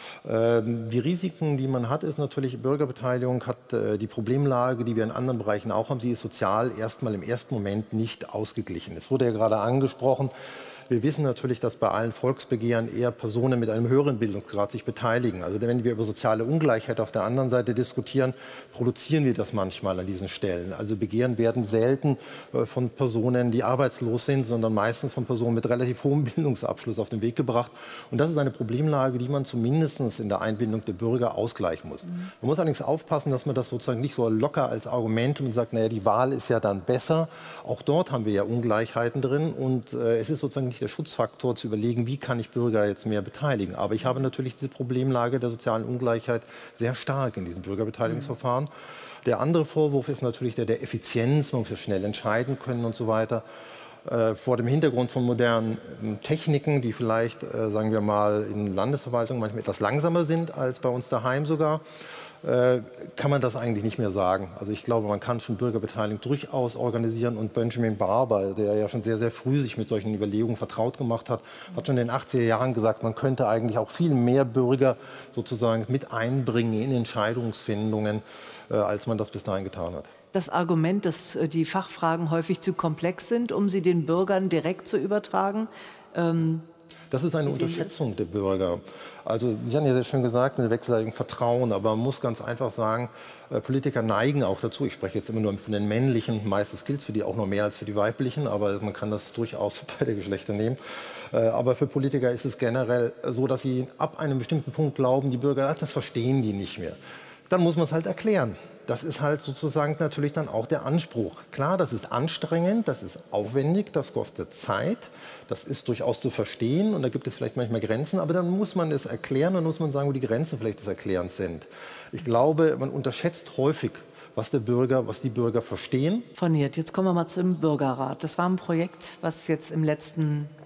Ähm, die Risiken, die man hat, ist natürlich, Bürgerbeteiligung hat äh, die Problemlage, die wir in anderen Bereichen auch haben, sie ist sozial erstmal im ersten Moment nicht ausgeglichen. Es wurde ja gerade angesprochen, wir wissen natürlich, dass bei allen Volksbegehren eher Personen mit einem höheren Bildungsgrad sich beteiligen. Also wenn wir über soziale Ungleichheit auf der anderen Seite diskutieren, produzieren wir das manchmal an diesen Stellen. Also Begehren werden selten von Personen, die arbeitslos sind, sondern meistens von Personen mit relativ hohem Bildungsabschluss auf den Weg gebracht. Und das ist eine Problemlage, die man zumindest in der Einbindung der Bürger ausgleichen muss. Mhm. Man muss allerdings aufpassen, dass man das sozusagen nicht so locker als Argument und sagt, naja, die Wahl ist ja dann besser. Auch dort haben wir ja Ungleichheiten drin und äh, es ist sozusagen nicht der Schutzfaktor zu überlegen, wie kann ich Bürger jetzt mehr beteiligen. Aber ich habe natürlich diese Problemlage der sozialen Ungleichheit sehr stark in diesem Bürgerbeteiligungsverfahren. Mhm. Der andere Vorwurf ist natürlich der der Effizienz, man muss ja schnell entscheiden können und so weiter. Äh, vor dem Hintergrund von modernen äh, Techniken, die vielleicht, äh, sagen wir mal, in Landesverwaltung manchmal etwas langsamer sind als bei uns daheim sogar, äh, kann man das eigentlich nicht mehr sagen. Also ich glaube, man kann schon Bürgerbeteiligung durchaus organisieren und Benjamin Barber, der ja schon sehr, sehr früh sich mit solchen Überlegungen vertraut gemacht hat, hat schon in den achtziger Jahren gesagt, man könnte eigentlich auch viel mehr Bürger sozusagen mit einbringen in Entscheidungsfindungen, äh, als man das bis dahin getan hat. Das Argument, dass die Fachfragen häufig zu komplex sind, um sie den Bürgern direkt zu übertragen. Ähm, das ist eine Unterschätzung der Bürger. Also Sie haben ja sehr schön gesagt, mit wechselseitigem Vertrauen, aber man muss ganz einfach sagen, äh, Politiker neigen auch dazu, ich spreche jetzt immer nur von den männlichen, meistens gilt es für die auch noch mehr als für die weiblichen, aber man kann das durchaus für beide Geschlechter nehmen. Äh, aber für Politiker ist es generell so, dass sie ab einem bestimmten Punkt glauben, die Bürger, ach, das verstehen die nicht mehr. Dann muss man es halt erklären. Das ist halt sozusagen natürlich dann auch der Anspruch. Klar, das ist anstrengend, das ist aufwendig, das kostet Zeit, das ist durchaus zu verstehen und da gibt es vielleicht manchmal Grenzen, aber dann muss man es erklären, dann muss man sagen, wo die Grenzen vielleicht des Erklärens sind. Ich glaube, man unterschätzt häufig, was der Bürger, was die Bürger verstehen. Frau Niert, jetzt kommen wir mal zum Bürgerrat. Das war ein Projekt, was jetzt im letzten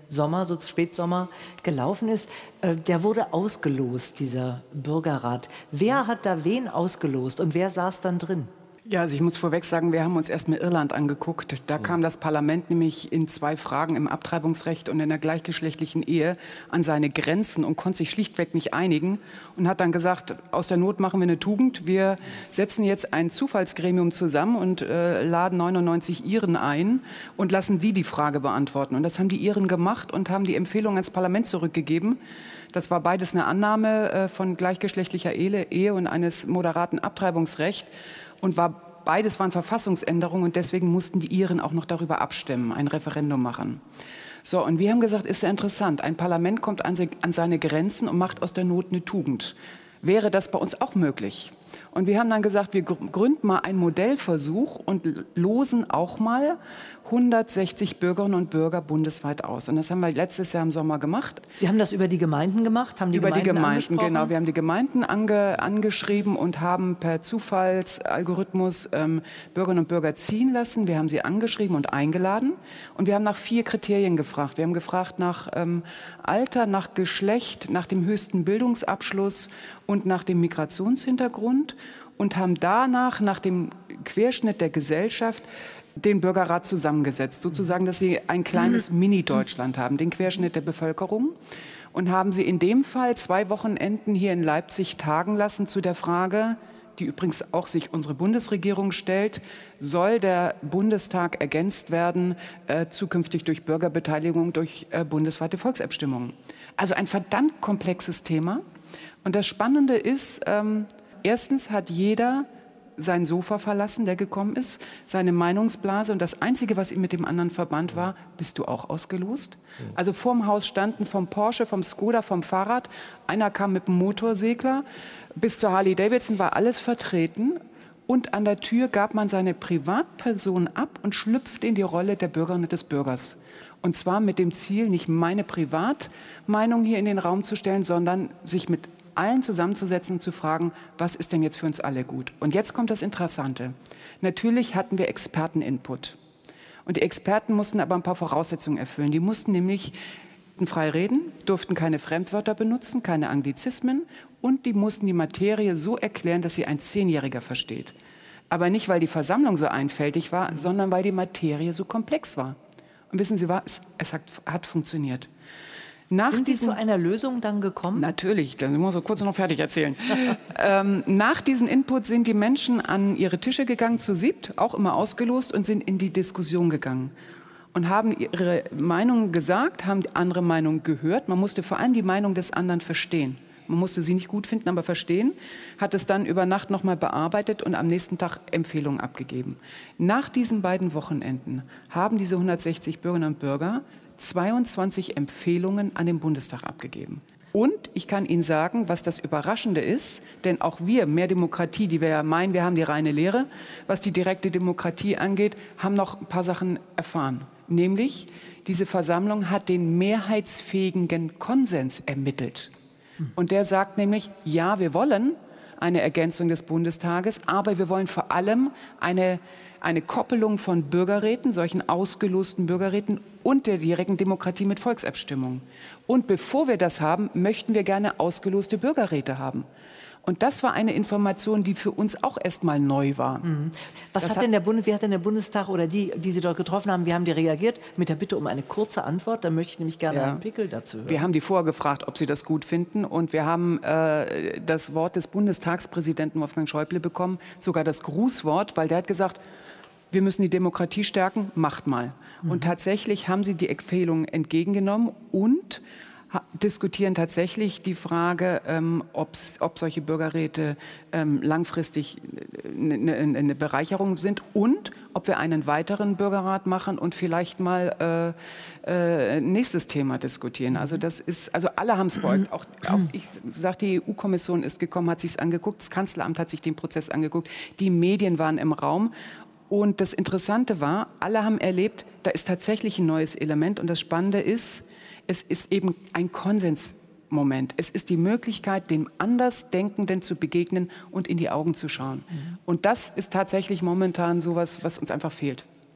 Sommer, so Spätsommer gelaufen ist, äh, der wurde ausgelost, dieser Bürgerrat. Wer hat da wen ausgelost und wer saß dann drin? Ja, also ich muss vorweg sagen, wir haben uns erst mal Irland angeguckt. Da kam das Parlament nämlich in zwei Fragen, im Abtreibungsrecht und in der gleichgeschlechtlichen Ehe, an seine Grenzen und konnte sich schlichtweg nicht einigen und hat dann gesagt, aus der Not machen wir eine Tugend. Wir setzen jetzt ein Zufallsgremium zusammen und äh, laden neunundneunzig Iren ein und lassen sie die Frage beantworten. Und das haben die Iren gemacht und haben die Empfehlung ans Parlament zurückgegeben. Das war beides eine Annahme äh, von gleichgeschlechtlicher Ehe, Ehe und eines moderaten Abtreibungsrechts. Und war, beides waren Verfassungsänderungen und deswegen mussten die Iren auch noch darüber abstimmen, ein Referendum machen. So, und wir haben gesagt, ist ja interessant, ein Parlament kommt an, se, an seine Grenzen und macht aus der Not eine Tugend. Wäre das bei uns auch möglich? Und wir haben dann gesagt, wir gründen mal einen Modellversuch und losen auch mal hundertsechzig Bürgerinnen und Bürger bundesweit aus. Und das haben wir letztes Jahr im Sommer gemacht. Sie haben das über die Gemeinden gemacht? Haben die über Gemeinden die Gemeinden, genau. Wir haben die Gemeinden ange, angeschrieben und haben per Zufallsalgorithmus ähm, Bürgerinnen und Bürger ziehen lassen. Wir haben sie angeschrieben und eingeladen. Und wir haben nach vier Kriterien gefragt. Wir haben gefragt nach ähm, Alter, nach Geschlecht, nach dem höchsten Bildungsabschluss und nach dem Migrationshintergrund und haben danach nach dem Querschnitt der Gesellschaft den Bürgerrat zusammengesetzt, sozusagen, dass sie ein kleines Mini-Deutschland haben, den Querschnitt der Bevölkerung, und haben sie in dem Fall zwei Wochenenden hier in Leipzig tagen lassen zu der Frage, die übrigens auch sich unsere Bundesregierung stellt, soll der Bundestag ergänzt werden, äh, zukünftig durch Bürgerbeteiligung, durch äh, bundesweite Volksabstimmungen. Also ein verdammt komplexes Thema. Und das Spannende ist, ähm, erstens hat jeder sein Sofa verlassen, der gekommen ist, seine Meinungsblase. Und das Einzige, was ihm mit dem anderen verband, war, bist du auch ausgelost? Also vorm Haus standen vom Porsche, vom Skoda, vom Fahrrad. Einer kam mit dem Motorsegler. Bis zur Harley Davidson war alles vertreten. Und an der Tür gab man seine Privatperson ab und schlüpfte in die Rolle der Bürgerin und des Bürgers. Und zwar mit dem Ziel, nicht meine Privatmeinung hier in den Raum zu stellen, sondern sich mit allen zusammenzusetzen und zu fragen, was ist denn jetzt für uns alle gut? Und jetzt kommt das Interessante. Natürlich hatten wir Experteninput. Und die Experten mussten aber ein paar Voraussetzungen erfüllen. Die mussten nämlich frei reden, durften keine Fremdwörter benutzen, keine Anglizismen und die mussten die Materie so erklären, dass sie ein Zehnjähriger versteht. Aber nicht, weil die Versammlung so einfältig war, sondern weil die Materie so komplex war. Und wissen Sie was? Es hat, hat funktioniert. Nach Sind Sie diesen, zu einer Lösung dann gekommen? Natürlich, dann muss ich kurz noch fertig erzählen. ähm, nach diesem Input sind die Menschen an ihre Tische gegangen, zu siebt, auch immer ausgelost, und sind in die Diskussion gegangen. Und haben ihre Meinung gesagt, haben die andere Meinung gehört. Man musste vor allem die Meinung des anderen verstehen. Man musste sie nicht gut finden, aber verstehen. Hat es dann über Nacht noch mal bearbeitet und am nächsten Tag Empfehlungen abgegeben. Nach diesen beiden Wochenenden haben diese hundertsechzig Bürgerinnen und Bürger zweiundzwanzig Empfehlungen an den Bundestag abgegeben. Und ich kann Ihnen sagen, was das Überraschende ist, denn auch wir, mehr Demokratie, die wir ja meinen, wir haben die reine Lehre, was die direkte Demokratie angeht, haben noch ein paar Sachen erfahren. Nämlich, diese Versammlung hat den mehrheitsfähigen Konsens ermittelt. Und der sagt nämlich, ja, wir wollen eine Ergänzung des Bundestages, aber wir wollen vor allem eine, eine Koppelung von Bürgerräten, solchen ausgelosten Bürgerräten und der direkten Demokratie mit Volksabstimmung. Und bevor wir das haben, möchten wir gerne ausgeloste Bürgerräte haben. Und das war eine Information, die für uns auch erst mal neu war. Mhm. Was Das hat hat- denn der Bund, wie hat denn der Bundestag oder die, die Sie dort getroffen haben, wie haben die reagiert? Mit der Bitte um eine kurze Antwort. Da möchte ich nämlich gerne Ja. einen Pickel dazu hören. Wir haben die vorher gefragt, ob sie das gut finden. Und wir haben äh, das Wort des Bundestagspräsidenten Wolfgang Schäuble bekommen, sogar das Grußwort, weil der hat gesagt, wir müssen die Demokratie stärken, macht mal. Und tatsächlich haben sie die Empfehlungen entgegengenommen und ha- diskutieren tatsächlich die Frage, ähm, ob's, ob solche Bürgerräte ähm, langfristig eine, eine, eine Bereicherung sind und ob wir einen weiteren Bürgerrat machen und vielleicht mal äh, äh, nächstes Thema diskutieren. Also das ist, also alle haben es beugt. Auch, auch ich sage, die E U-Kommission ist gekommen, hat sich es angeguckt, das Kanzleramt hat sich den Prozess angeguckt, die Medien waren im Raum. Und das Interessante war, alle haben erlebt, da ist tatsächlich ein neues Element. Und das Spannende ist, es ist eben ein Konsensmoment. Es ist die Möglichkeit, dem Andersdenkenden zu begegnen und in die Augen zu schauen. Und das ist tatsächlich momentan sowas, was uns einfach fehlt.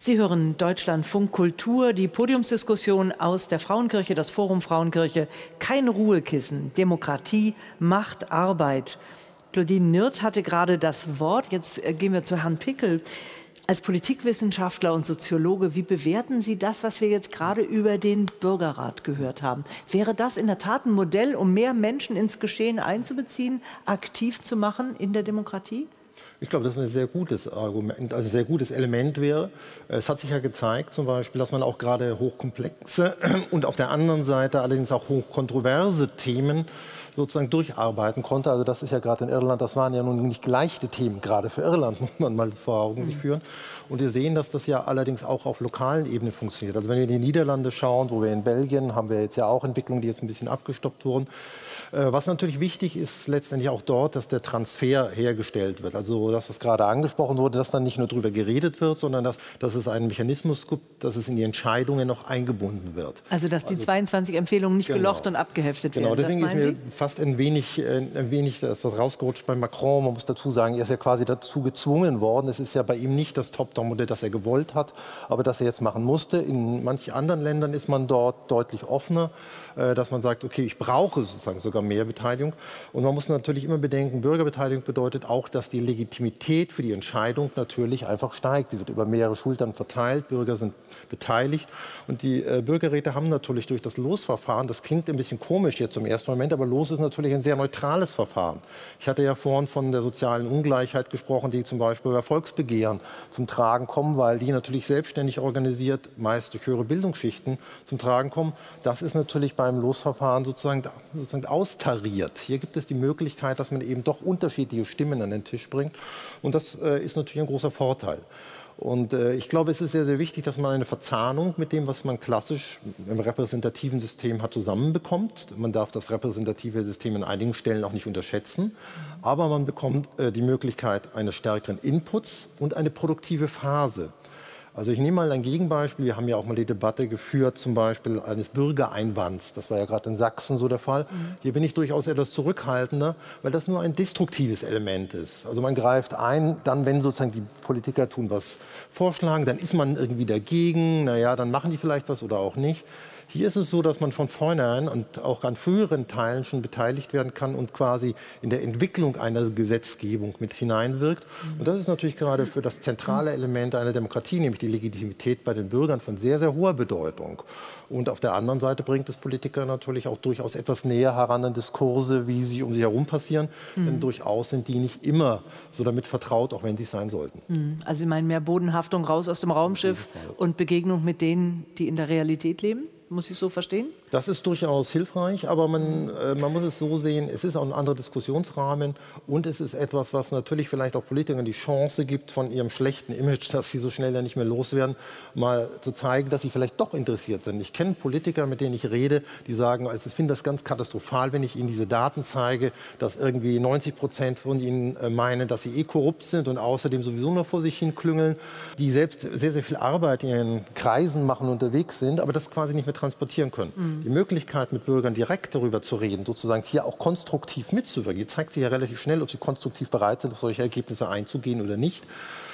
Sie hören Deutschlandfunk Kultur, die Podiumsdiskussion aus der Frauenkirche, das Forum Frauenkirche. Kein Ruhekissen, Demokratie macht Arbeit. Claudine Nirth hatte gerade das Wort. Jetzt gehen wir zu Herrn Pickel. Als Politikwissenschaftler und Soziologe, wie bewerten Sie das, was wir jetzt gerade über den Bürgerrat gehört haben? Wäre das in der Tat ein Modell, um mehr Menschen ins Geschehen einzubeziehen, aktiv zu machen in der Demokratie? Ich glaube, dass es ein sehr gutes Argument, also ein sehr gutes Element wäre. Es hat sich ja gezeigt, zum Beispiel, dass man auch gerade hochkomplexe und auf der anderen Seite allerdings auch hochkontroverse Themen sozusagen durcharbeiten konnte. Also das ist ja gerade in Irland, das waren ja nun nicht leichte Themen, gerade für Irland, muss man mal vor Augen sich führen. Und wir sehen, dass das ja allerdings auch auf lokalen Ebene funktioniert. Also wenn wir in die Niederlande schauen, wo wir in Belgien, haben wir jetzt ja auch Entwicklungen, die jetzt ein bisschen abgestoppt wurden. Was natürlich wichtig ist, letztendlich auch dort, dass der Transfer hergestellt wird. Also, dass das gerade angesprochen wurde, dass dann nicht nur darüber geredet wird, sondern dass, dass es einen Mechanismus gibt, dass es in die Entscheidungen noch eingebunden wird. Also, dass die also, zweiundzwanzig Empfehlungen nicht genau. gelocht und abgeheftet genau, werden. Genau, deswegen ist mir fast ein wenig, ein wenig das was rausgerutscht bei Macron. Man muss dazu sagen, er ist ja quasi dazu gezwungen worden. Es ist ja bei ihm nicht das Top-Down-Modell, das er gewollt hat, aber das er jetzt machen musste. In manchen anderen Ländern ist man dort deutlich offener, dass man sagt, okay, ich brauche sozusagen sogar mehr Beteiligung. Und man muss natürlich immer bedenken, Bürgerbeteiligung bedeutet auch, dass die Legitimität für die Entscheidung natürlich einfach steigt. Sie wird über mehrere Schultern verteilt, Bürger sind beteiligt. Und die äh, Bürgerräte haben natürlich durch das Losverfahren, das klingt ein bisschen komisch jetzt im ersten Moment, aber Los ist natürlich ein sehr neutrales Verfahren. Ich hatte ja vorhin von der sozialen Ungleichheit gesprochen, die zum Beispiel bei Volksbegehren zum Tragen kommen, weil die natürlich selbstständig organisiert, meist durch höhere Bildungsschichten zum Tragen kommen. Das ist natürlich beim Losverfahren sozusagen, sozusagen austariert. Hier gibt es die Möglichkeit, dass man eben doch unterschiedliche Stimmen an den Tisch bringt. Und das äh, ist natürlich ein großer Vorteil. Und äh, ich glaube, es ist sehr, sehr wichtig, dass man eine Verzahnung mit dem, was man klassisch im repräsentativen System hat, zusammenbekommt. Man darf das repräsentative System in einigen Stellen auch nicht unterschätzen. Aber man bekommt äh, die Möglichkeit eines stärkeren Inputs und eine produktive Phase. Also ich nehme mal ein Gegenbeispiel. Wir haben ja auch mal die Debatte geführt, zum Beispiel eines Bürgereinwands. Das war ja gerade in Sachsen so der Fall. Mhm. Hier bin ich durchaus etwas zurückhaltender, weil das nur ein destruktives Element ist. Also man greift ein, dann wenn sozusagen die Politiker tun was vorschlagen, dann ist man irgendwie dagegen. Naja, dann machen die vielleicht was oder auch nicht. Hier ist es so, dass man von vornherein und auch an früheren Teilen schon beteiligt werden kann und quasi in der Entwicklung einer Gesetzgebung mit hineinwirkt. Und das ist natürlich gerade für das zentrale Element einer Demokratie, nämlich die Legitimität bei den Bürgern, von sehr, sehr hoher Bedeutung. Und auf der anderen Seite bringt es Politiker natürlich auch durchaus etwas näher heran an Diskurse, wie sie um sie herum passieren. Mhm. Denn durchaus sind die nicht immer so damit vertraut, auch wenn sie es sein sollten. Mhm. Also ich meine, mehr Bodenhaftung raus aus dem Raumschiff und Begegnung mit denen, die in der Realität leben? Muss ich so verstehen? Das ist durchaus hilfreich, aber man, äh, man muss es so sehen, es ist auch ein anderer Diskussionsrahmen und es ist etwas, was natürlich vielleicht auch Politikern die Chance gibt, von ihrem schlechten Image, dass sie so schnell ja nicht mehr loswerden, mal zu zeigen, dass sie vielleicht doch interessiert sind. Ich kenne Politiker, mit denen ich rede, die sagen, also ich finde das ganz katastrophal, wenn ich ihnen diese Daten zeige, dass irgendwie neunzig Prozent von ihnen äh, meinen, dass sie eh korrupt sind und außerdem sowieso nur vor sich hin klüngeln, die selbst sehr, sehr viel Arbeit in ihren Kreisen machen, unterwegs sind, aber das quasi nicht mehr transportieren können. Mhm. Die Möglichkeit, mit Bürgern direkt darüber zu reden, sozusagen hier auch konstruktiv mitzuwirken, hier zeigt sich ja relativ schnell, ob sie konstruktiv bereit sind, auf solche Ergebnisse einzugehen oder nicht,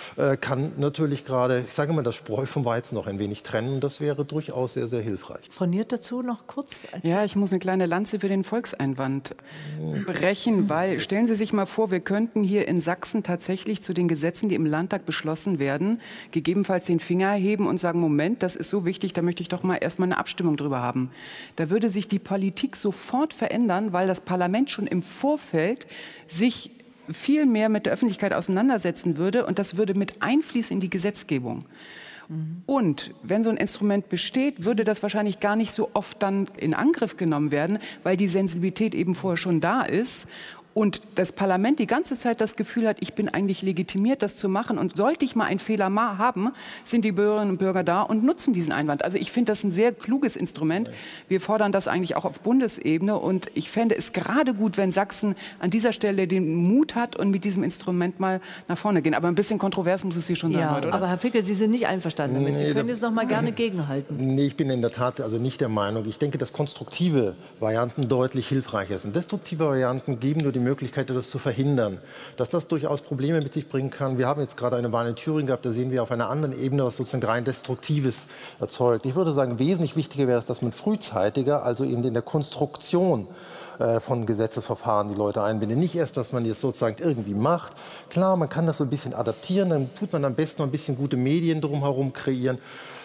kann natürlich gerade, ich sage mal, das Spreu vom Weizen noch ein wenig trennen. Das wäre durchaus sehr, sehr hilfreich. Frau Nirth dazu noch kurz? Ja, ich muss eine kleine Lanze für den Volkseinwand brechen, weil, stellen Sie sich mal vor, wir könnten hier in Sachsen tatsächlich zu den Gesetzen, die im Landtag beschlossen werden, gegebenenfalls den Finger heben und sagen, Moment, das ist so wichtig, da möchte ich doch mal erstmal eine Abstimmung drüber haben. Da würde sich die Politik sofort verändern, weil das Parlament schon im Vorfeld sich viel mehr mit der Öffentlichkeit auseinandersetzen würde und das würde mit einfließen in die Gesetzgebung. Mhm. Und wenn so ein Instrument besteht, würde das wahrscheinlich gar nicht so oft dann in Angriff genommen werden, weil die Sensibilität eben vorher schon da ist. Und das Parlament die ganze Zeit das Gefühl hat, ich bin eigentlich legitimiert, das zu machen. Und sollte ich mal einen Fehler mal haben, sind die Bürgerinnen und Bürger da und nutzen diesen Einwand. Also ich finde das ein sehr kluges Instrument. Wir fordern das eigentlich auch auf Bundesebene. Und ich fände es gerade gut, wenn Sachsen an dieser Stelle den Mut hat und mit diesem Instrument mal nach vorne gehen. Aber ein bisschen kontrovers muss es hier schon sein, ja, heute, oder? Aber Herr Pickel, Sie sind nicht einverstanden damit. Nee, Sie können jetzt noch mal gerne gegenhalten. Nee, ich bin in der Tat also nicht der Meinung. Ich denke, dass konstruktive Varianten deutlich hilfreicher sind. Destruktive Varianten geben nur die Möglichkeit, das zu verhindern. Dass das durchaus Probleme mit sich bringen kann. Wir haben jetzt gerade eine Wahl in Thüringen gehabt, da sehen wir auf einer anderen Ebene, was sozusagen rein Destruktives erzeugt. Ich würde sagen, wesentlich wichtiger wäre es, dass man frühzeitiger, also eben in der Konstruktion von Gesetzesverfahren die Leute einbinden. Nicht erst, dass man jetzt sozusagen irgendwie macht. Klar, man kann das so ein bisschen adaptieren, dann tut man am besten noch ein bisschen gute Medien drumherum kreieren.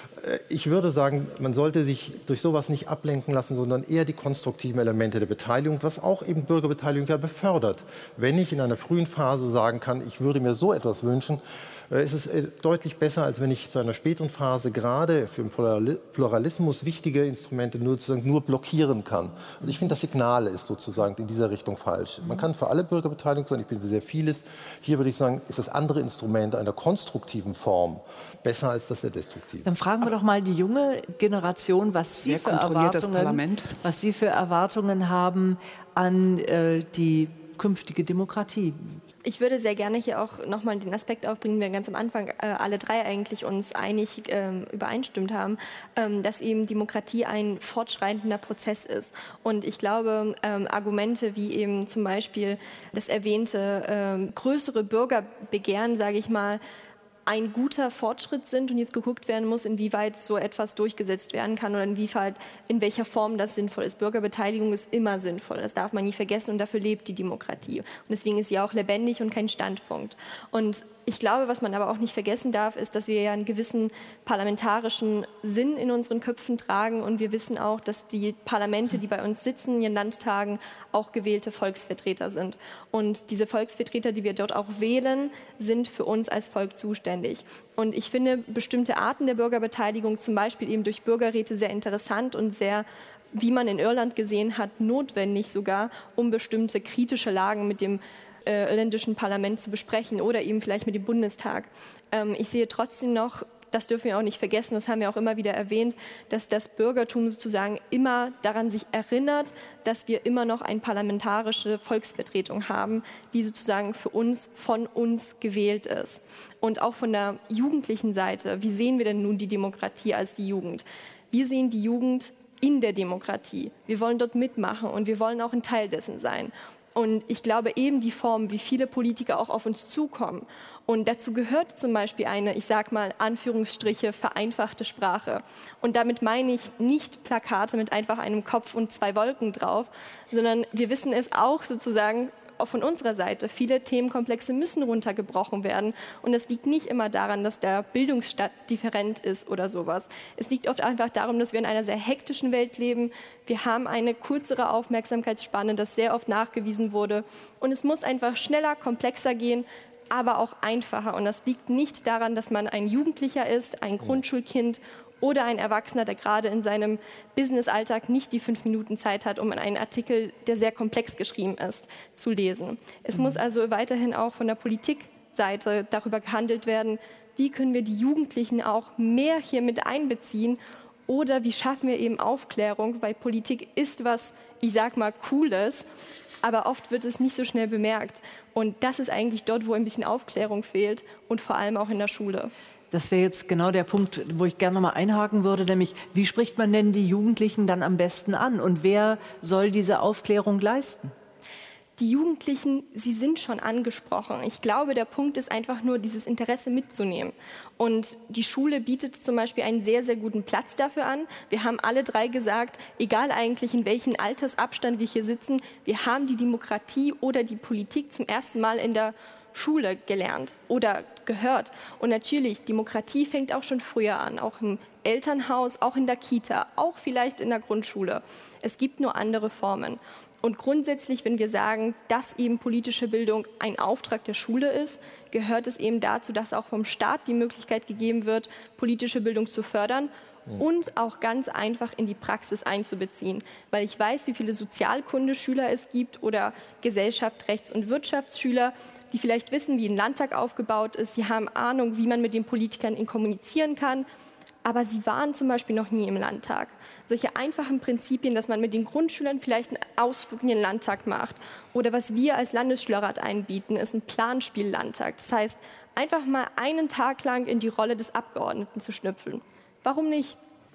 Ich würde sagen, man sollte sich durch sowas nicht ablenken lassen, sondern eher die konstruktiven Elemente der Beteiligung, was auch eben Bürgerbeteiligung ja befördert. Wenn ich in einer frühen Phase sagen kann, ich würde mir so etwas wünschen, ist es deutlich besser, als wenn ich zu einer späteren Phase gerade für den Pluralismus wichtige Instrumente nur, sozusagen nur blockieren kann. Also ich finde, das Signal ist sozusagen in dieser Richtung falsch. Man kann für alle Bürgerbeteiligung sein, ich bin für sehr vieles. Hier würde ich sagen, ist das andere Instrument einer konstruktiven Form besser als das der destruktiven. Dann fragen wir doch mal die junge Generation, was sie, für Erwartungen, was sie für Erwartungen haben an äh, die künftige Demokratie. Ich würde sehr gerne hier auch nochmal den Aspekt aufbringen, wir ganz am Anfang äh, alle drei eigentlich uns einig ähm, übereinstimmt haben, ähm, dass eben Demokratie ein fortschreitender Prozess ist. Und ich glaube, ähm, Argumente wie eben zum Beispiel das erwähnte ähm, größere Bürgerbegehren, sage ich mal, ein guter Fortschritt sind und jetzt geguckt werden muss, inwieweit so etwas durchgesetzt werden kann oder inwieweit, in welcher Form das sinnvoll ist. Bürgerbeteiligung ist immer sinnvoll, das darf man nie vergessen und dafür lebt die Demokratie. Und deswegen ist sie auch lebendig und kein Standpunkt. Und ich glaube, was man aber auch nicht vergessen darf, ist, dass wir ja einen gewissen parlamentarischen Sinn in unseren Köpfen tragen und wir wissen auch, dass die Parlamente, die bei uns sitzen, in ihren Landtagen, auch gewählte Volksvertreter sind. Und diese Volksvertreter, die wir dort auch wählen, sind für uns als Volk zuständig. Und ich finde bestimmte Arten der Bürgerbeteiligung, zum Beispiel eben durch Bürgerräte, sehr interessant und sehr, wie man in Irland gesehen hat, notwendig sogar, um bestimmte kritische Lagen mit dem äh, irländischen Parlament zu besprechen oder eben vielleicht mit dem Bundestag. Ähm, ich sehe trotzdem noch, das dürfen wir auch nicht vergessen, das haben wir auch immer wieder erwähnt, dass das Bürgertum sozusagen immer daran sich erinnert, dass wir immer noch eine parlamentarische Volksvertretung haben, die sozusagen für uns, von uns gewählt ist. Und auch von der jugendlichen Seite, wie sehen wir denn nun die Demokratie als die Jugend? Wir sehen die Jugend in der Demokratie. Wir wollen dort mitmachen und wir wollen auch ein Teil dessen sein. Und ich glaube eben die Form, wie viele Politiker auch auf uns zukommen. Und dazu gehört zum Beispiel eine, ich sage mal, Anführungsstriche, vereinfachte Sprache. Und damit meine ich nicht Plakate mit einfach einem Kopf und zwei Wolken drauf, sondern wir wissen es auch sozusagen, auch von unserer Seite, viele Themenkomplexe müssen runtergebrochen werden. Und das liegt nicht immer daran, dass der Bildungsstand different ist oder sowas. Es liegt oft einfach darum, dass wir in einer sehr hektischen Welt leben. Wir haben eine kürzere Aufmerksamkeitsspanne, das sehr oft nachgewiesen wurde. Und es muss einfach schneller, komplexer gehen, aber auch einfacher. Und das liegt nicht daran, dass man ein Jugendlicher ist, ein Grundschulkind oder ein Erwachsener, der gerade in seinem Business-Alltag nicht die fünf Minuten Zeit hat, um einen Artikel, der sehr komplex geschrieben ist, zu lesen. Es mhm. muss also weiterhin auch von der Politikseite darüber gehandelt werden, wie können wir die Jugendlichen auch mehr hier mit einbeziehen oder wie schaffen wir eben Aufklärung, weil Politik ist was, ich sag mal, Cooles, aber oft wird es nicht so schnell bemerkt. Und das ist eigentlich dort, wo ein bisschen Aufklärung fehlt und vor allem auch in der Schule. Das wäre jetzt genau der Punkt, wo ich gerne noch mal einhaken würde, nämlich wie spricht man denn die Jugendlichen dann am besten an und wer soll diese Aufklärung leisten? Die Jugendlichen, sie sind schon angesprochen. Ich glaube, der Punkt ist einfach nur, dieses Interesse mitzunehmen. Und die Schule bietet zum Beispiel einen sehr, sehr guten Platz dafür an. Wir haben alle drei gesagt, egal eigentlich in welchem Altersabstand wir hier sitzen, wir haben die Demokratie oder die Politik zum ersten Mal in der Schule gelernt oder gehört. Und natürlich, Demokratie fängt auch schon früher an, auch im Elternhaus, auch in der Kita, auch vielleicht in der Grundschule. Es gibt nur andere Formen. Und grundsätzlich, wenn wir sagen, dass eben politische Bildung ein Auftrag der Schule ist, gehört es eben dazu, dass auch vom Staat die Möglichkeit gegeben wird, politische Bildung zu fördern und auch ganz einfach in die Praxis einzubeziehen. Weil ich weiß, wie viele Sozialkundeschüler es gibt oder Gesellschaft, Rechts- und Wirtschaftsschüler, die vielleicht wissen, wie ein Landtag aufgebaut ist. Sie haben Ahnung, wie man mit den Politikern kommunizieren kann. Aber sie waren zum Beispiel noch nie im Landtag. Solche einfachen Prinzipien, dass man mit den Grundschülern vielleicht einen Ausflug in den Landtag macht. Oder was wir als Landesschülerrat einbieten, ist ein Planspiel-Landtag. Das heißt, einfach mal einen Tag lang in die Rolle des Abgeordneten zu schlüpfen. Warum nicht?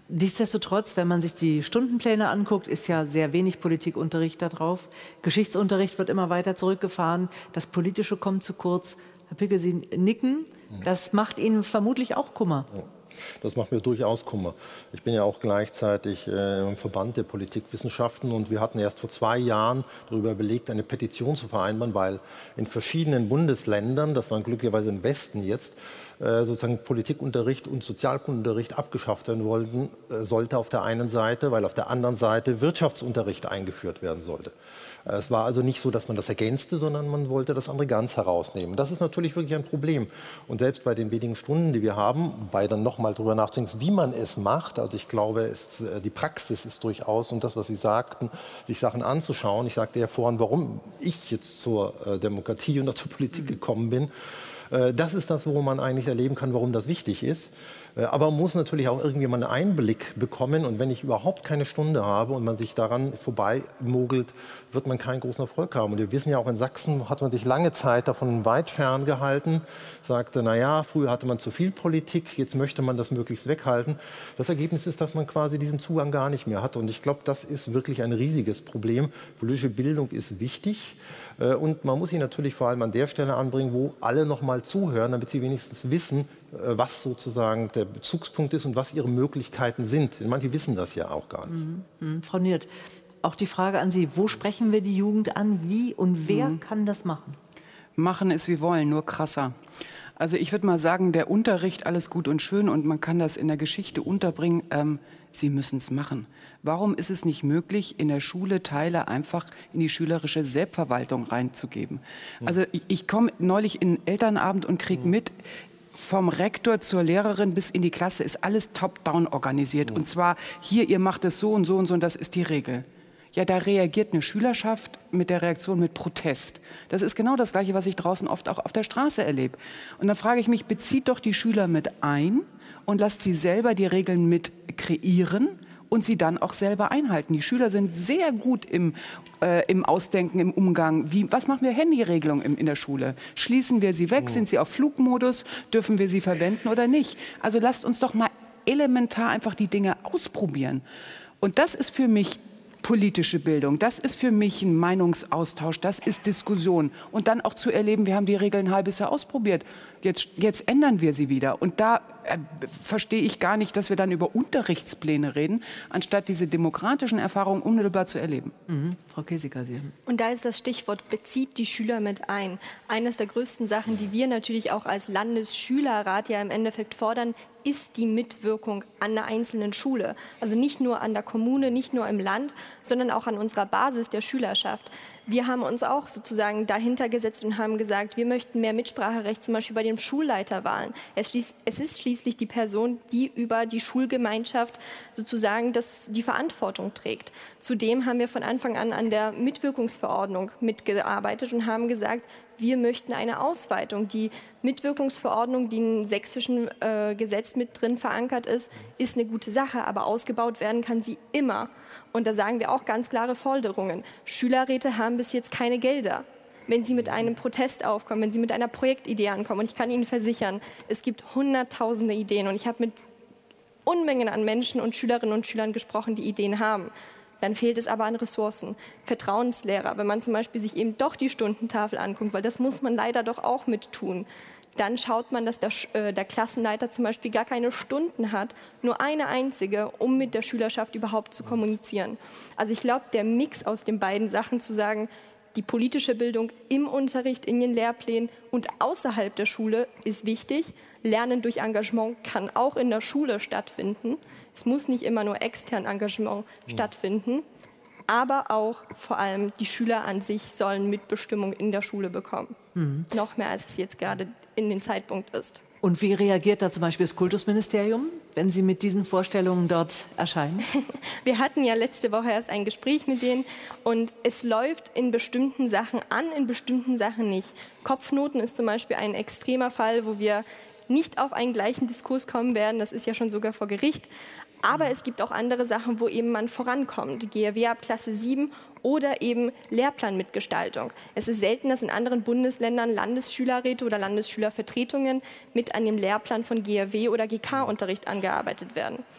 Nichtsdestotrotz, wenn man sich die Stundenpläne anguckt, ist ja sehr wenig Politikunterricht da drauf. Geschichtsunterricht wird immer weiter zurückgefahren. Das Politische kommt zu kurz. Herr Pickel, Sie nicken. Das macht Ihnen vermutlich auch Kummer. Ja. Das macht mir durchaus Kummer. Ich bin ja auch gleichzeitig äh, im Verband der Politikwissenschaften und wir hatten erst vor zwei Jahren darüber überlegt, eine Petition zu vereinbaren, weil in verschiedenen Bundesländern, das waren glücklicherweise im Westen jetzt, äh, sozusagen Politikunterricht und Sozialkundenunterricht abgeschafft werden wollten, äh, sollte auf der einen Seite, weil auf der anderen Seite Wirtschaftsunterricht eingeführt werden sollte. Es war also nicht so, dass man das ergänzte, sondern man wollte das andere ganz herausnehmen. Das ist natürlich wirklich ein Problem. Und selbst bei den wenigen Stunden, die wir haben, wobei dann noch mal darüber nachzudenken, wie man es macht, also ich glaube, es, die Praxis ist durchaus, und das, was Sie sagten, sich Sachen anzuschauen. Ich sagte ja vorhin, warum ich jetzt zur Demokratie und zur Politik gekommen bin. Das ist das, wo man eigentlich erleben kann, warum das wichtig ist. Aber man muss natürlich auch irgendwie mal einen Einblick bekommen. Und wenn ich überhaupt keine Stunde habe und man sich daran vorbeimogelt, wird man keinen großen Erfolg haben. Und wir wissen ja auch, in Sachsen hat man sich lange Zeit davon weit ferngehalten. Sagte, naja, früher hatte man zu viel Politik, jetzt möchte man das möglichst weghalten. Das Ergebnis ist, dass man quasi diesen Zugang gar nicht mehr hat. Und ich glaube, das ist wirklich ein riesiges Problem. Politische Bildung ist wichtig. Und man muss sie natürlich vor allem an der Stelle anbringen, wo alle noch mal zuhören, damit sie wenigstens wissen, was sozusagen der Bezugspunkt ist und was ihre Möglichkeiten sind. Denn manche wissen das ja auch gar nicht. Mhm. Mhm. Frau Niert, auch die Frage an Sie, wo sprechen wir die Jugend an, wie und wer mhm. kann das machen? Machen es wie wollen, nur krasser. Also ich würde mal sagen, der Unterricht, alles gut und schön und man kann das in der Geschichte unterbringen, ähm, Sie müssen es machen. Warum ist es nicht möglich, in der Schule Teile einfach in die schülerische Selbstverwaltung reinzugeben? Also ich, ich komme neulich in den Elternabend und kriege mit, vom Rektor zur Lehrerin bis in die Klasse ist alles top-down organisiert. Und zwar hier, ihr macht es so und so und so und das ist die Regel. Ja, da reagiert eine Schülerschaft mit der Reaktion mit Protest. Das ist genau das Gleiche, was ich draußen oft auch auf der Straße erlebe. Und dann frage ich mich, bezieht doch die Schüler mit ein und lasst sie selber die Regeln mit kreieren und sie dann auch selber einhalten. Die Schüler sind sehr gut im, äh, im Ausdenken, im Umgang. Wie, was machen wir Handyregelung in, in der Schule? Schließen wir sie weg? Oh. Sind sie auf Flugmodus? Dürfen wir sie verwenden oder nicht? Also lasst uns doch mal elementar einfach die Dinge ausprobieren. Und das ist für mich politische Bildung. Das ist für mich ein Meinungsaustausch, das ist Diskussion. Und dann auch zu erleben, wir haben die Regeln ein halbes Jahr ausprobiert. Jetzt, jetzt ändern wir sie wieder. Und da äh, verstehe ich gar nicht, dass wir dann über Unterrichtspläne reden, anstatt diese demokratischen Erfahrungen unmittelbar zu erleben. Mhm. Frau Kesiker, Sie. Und da ist das Stichwort, bezieht die Schüler mit ein. Eines der größten Sachen, die wir natürlich auch als Landesschülerrat ja im Endeffekt fordern, ist die Mitwirkung an der einzelnen Schule. Also nicht nur an der Kommune, nicht nur im Land, sondern auch an unserer Basis der Schülerschaft. Wir haben uns auch sozusagen dahinter gesetzt und haben gesagt, wir möchten mehr Mitspracherecht zum Beispiel bei den Schulleiterwahlen. Es ist schließlich die Person, die über die Schulgemeinschaft sozusagen das, die Verantwortung trägt. Zudem haben wir von Anfang an an der Mitwirkungsverordnung mitgearbeitet und haben gesagt, wir möchten eine Ausweitung. Die Mitwirkungsverordnung, die im sächsischen äh, Gesetz mit drin verankert ist, ist eine gute Sache, aber ausgebaut werden kann sie immer. Und da sagen wir auch ganz klare Forderungen. Schülerräte haben bis jetzt keine Gelder. Wenn sie mit einem Protest aufkommen, wenn sie mit einer Projektidee ankommen, und ich kann Ihnen versichern, es gibt hunderttausende Ideen und ich habe mit Unmengen an Menschen und Schülerinnen und Schülern gesprochen, die Ideen haben. Dann fehlt es aber an Ressourcen. Vertrauenslehrer, wenn man zum Beispiel sich eben doch die Stundentafel anguckt, weil das muss man leider doch auch mit tun. Dann schaut man, dass der, äh, der Klassenleiter zum Beispiel gar keine Stunden hat, nur eine einzige, um mit der Schülerschaft überhaupt zu kommunizieren. Also ich glaube, der Mix aus den beiden Sachen zu sagen, die politische Bildung im Unterricht, in den Lehrplänen und außerhalb der Schule ist wichtig. Lernen durch Engagement kann auch in der Schule stattfinden. Es muss nicht immer nur extern Engagement ja. stattfinden, aber auch vor allem die Schüler an sich sollen Mitbestimmung in der Schule bekommen. Mhm. Noch mehr, als es jetzt gerade in den Zeitpunkt ist. Und wie reagiert da zum Beispiel das Kultusministerium, wenn Sie mit diesen Vorstellungen dort erscheinen? Wir hatten ja letzte Woche erst ein Gespräch mit denen und es läuft in bestimmten Sachen an, in bestimmten Sachen nicht. Kopfnoten ist zum Beispiel ein extremer Fall, wo wir nicht auf einen gleichen Diskurs kommen werden. Das ist ja schon sogar vor Gericht. Aber es gibt auch andere Sachen, wo eben man vorankommt. G R W ab Klasse sieben oder eben Lehrplanmitgestaltung. Es ist selten, dass in anderen Bundesländern Landesschülerräte oder Landesschülervertretungen mit an dem Lehrplan von G R W oder G K-Unterricht angearbeitet werden.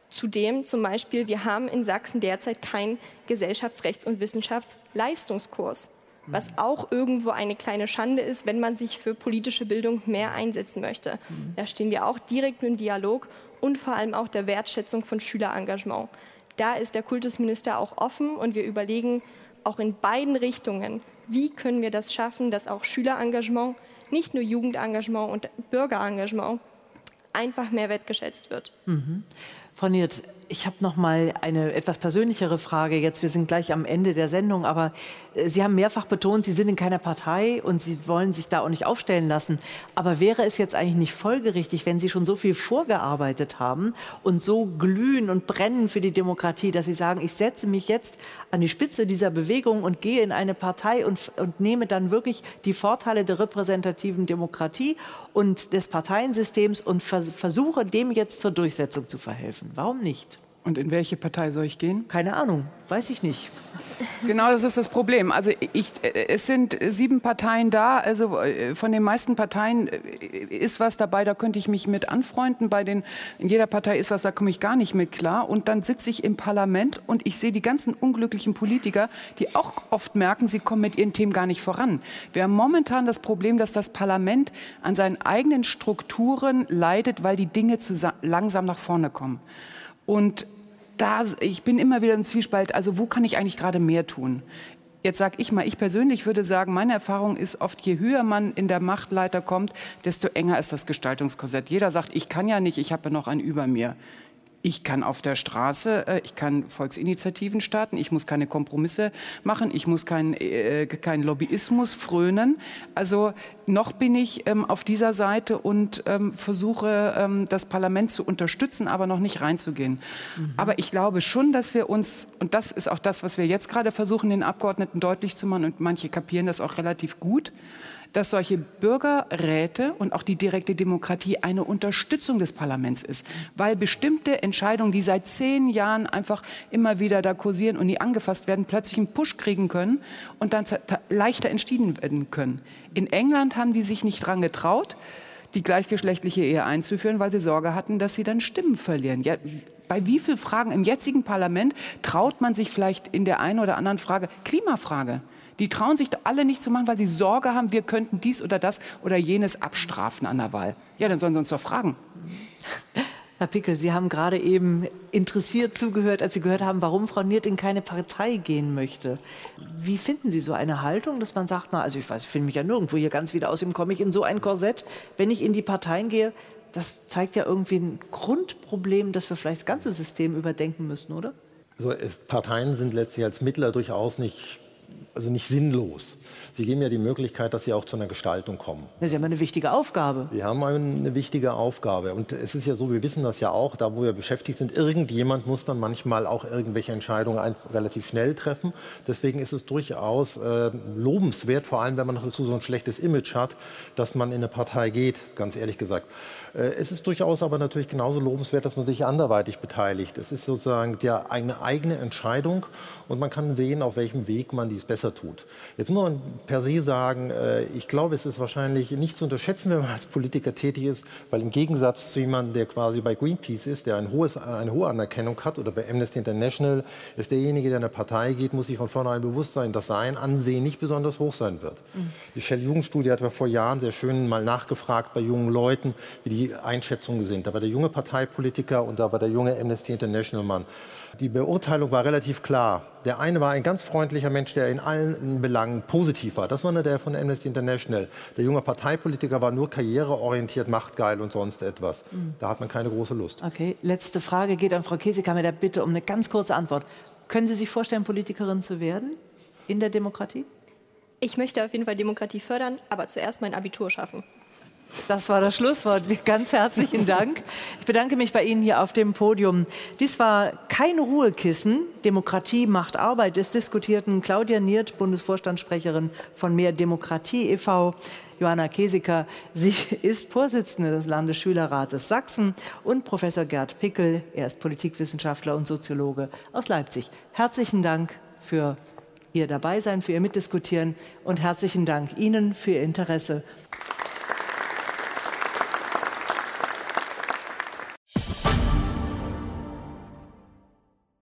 Zudem zum Beispiel, wir haben in Sachsen derzeit keinen Gesellschaftsrechts- und Wissenschaftsleistungskurs, was auch irgendwo eine kleine Schande ist, wenn man sich für politische Bildung mehr einsetzen möchte. Da stehen wir auch direkt im Dialog und vor allem auch der Wertschätzung von Schülerengagement. Da ist der Kultusminister auch offen und wir überlegen auch in beiden Richtungen, wie können wir das schaffen, dass auch Schülerengagement, nicht nur Jugendengagement und Bürgerengagement, einfach mehr wertgeschätzt wird. Mhm. Frau Niert, ich habe noch mal eine etwas persönlichere Frage jetzt. Wir sind gleich am Ende der Sendung, aber Sie haben mehrfach betont, Sie sind in keiner Partei und Sie wollen sich da auch nicht aufstellen lassen. Aber wäre es jetzt eigentlich nicht folgerichtig, wenn Sie schon so viel vorgearbeitet haben und so glühen und brennen für die Demokratie, dass Sie sagen, ich setze mich jetzt an die Spitze dieser Bewegung und gehe in eine Partei und, und nehme dann wirklich die Vorteile der repräsentativen Demokratie und des Parteiensystems und vers versuche, dem jetzt zur Durchsetzung zu verhelfen? Warum nicht? Und in welche Partei soll ich gehen? Keine Ahnung, weiß ich nicht. Genau, das ist das Problem. Also ich, es sind sieben Parteien da. Also von den meisten Parteien ist was dabei, da könnte ich mich mit anfreunden. Bei den, in jeder Partei ist was, da komme ich gar nicht mit klar. Und dann sitze ich im Parlament und ich sehe die ganzen unglücklichen Politiker, die auch oft merken, sie kommen mit ihren Themen gar nicht voran. Wir haben momentan das Problem, dass das Parlament an seinen eigenen Strukturen leidet, weil die Dinge zu langsam nach vorne kommen. Und da, ich bin immer wieder im Zwiespalt, also wo kann ich eigentlich gerade mehr tun? Jetzt sage ich mal, ich persönlich würde sagen, meine Erfahrung ist oft, je höher man in der Machtleiter kommt, desto enger ist das Gestaltungskorsett. Jeder sagt, ich kann ja nicht, ich habe ja noch einen über mir. Ich kann auf der Straße, ich kann Volksinitiativen starten, ich muss keine Kompromisse machen, ich muss keinen äh, kein Lobbyismus frönen. Also noch bin ich ähm, auf dieser Seite und ähm, versuche, ähm, das Parlament zu unterstützen, aber noch nicht reinzugehen. Mhm. Aber ich glaube schon, dass wir uns, und das ist auch das, was wir jetzt gerade versuchen, den Abgeordneten deutlich zu machen, und manche kapieren das auch relativ gut, dass solche Bürgerräte und auch die direkte Demokratie eine Unterstützung des Parlaments ist. Weil bestimmte Entscheidungen, die seit zehn Jahren einfach immer wieder da kursieren und nie angefasst werden, plötzlich einen Push kriegen können und dann leichter entschieden werden können. In England haben die sich nicht dran getraut, die gleichgeschlechtliche Ehe einzuführen, weil sie Sorge hatten, dass sie dann Stimmen verlieren. Ja, bei wie vielen Fragen im jetzigen Parlament traut man sich vielleicht in der einen oder anderen Frage, Klimafrage, die trauen sich alle nicht zu machen, weil sie Sorge haben, wir könnten dies oder das oder jenes abstrafen an der Wahl. Ja, dann sollen sie uns doch fragen. Herr Pickel, Sie haben gerade eben interessiert zugehört, als Sie gehört haben, warum Frau Niert in keine Partei gehen möchte. Wie finden Sie so eine Haltung, dass man sagt, na, also ich weiß, ich finde mich ja nirgendwo hier ganz wieder aus, dem komme ich in so ein Korsett, wenn ich in die Parteien gehe? Das zeigt ja irgendwie ein Grundproblem, dass wir vielleicht das ganze System überdenken müssen, oder? Also es, Parteien sind letztlich als Mittler durchaus nicht, also nicht sinnlos. Sie geben ja die Möglichkeit, dass Sie auch zu einer Gestaltung kommen. Das ist ja immer eine wichtige Aufgabe. Wir haben eine wichtige Aufgabe. Und es ist ja so, wir wissen das ja auch, da wo wir beschäftigt sind, irgendjemand muss dann manchmal auch irgendwelche Entscheidungen relativ schnell treffen. Deswegen ist es durchaus äh, lobenswert, vor allem wenn man noch dazu so ein schlechtes Image hat, dass man in eine Partei geht, ganz ehrlich gesagt. Äh, es ist durchaus aber natürlich genauso lobenswert, dass man sich anderweitig beteiligt. Es ist sozusagen der, eine eigene Entscheidung und man kann wählen, auf welchem Weg man dies besser tut. Jetzt muss man per se sagen, äh, ich glaube, es ist wahrscheinlich nicht zu unterschätzen, wenn man als Politiker tätig ist, weil im Gegensatz zu jemandem, der quasi bei Greenpeace ist, der ein hohes, eine hohe Anerkennung hat, oder bei Amnesty International, ist derjenige, der in eine Partei geht, muss sich von vornherein bewusst sein, dass sein Ansehen nicht besonders hoch sein wird. Mhm. Die Shell-Jugendstudie hat ja vor Jahren sehr schön mal nachgefragt bei jungen Leuten, wie die Einschätzungen sind. Da war der junge Parteipolitiker und da war der junge Amnesty International-Mann. Die Beurteilung war relativ klar. Der eine war ein ganz freundlicher Mensch, der in allen Belangen positiv war. Das war nur der von Amnesty International. Der junge Parteipolitiker war nur karriereorientiert, machtgeil und sonst etwas. Mhm. Da hat man keine große Lust. Okay, letzte Frage geht an Frau Keseka mit der Bitte um eine ganz kurze Antwort. Können Sie sich vorstellen, Politikerin zu werden in der Demokratie? Ich möchte auf jeden Fall Demokratie fördern, aber zuerst mein Abitur schaffen. Das war das Schlusswort. Ganz herzlichen Dank. Ich bedanke mich bei Ihnen hier auf dem Podium. Dies war kein Ruhekissen. Demokratie macht Arbeit. Es diskutierten Claudia Niert, Bundesvorstandssprecherin von Mehr Demokratie e V, Johanna Keseka, sie ist Vorsitzende des Landesschülerrates Sachsen, und Professor Gerd Pickel, er ist Politikwissenschaftler und Soziologe aus Leipzig. Herzlichen Dank für Ihr Dabeisein, für Ihr Mitdiskutieren und herzlichen Dank Ihnen für Ihr Interesse.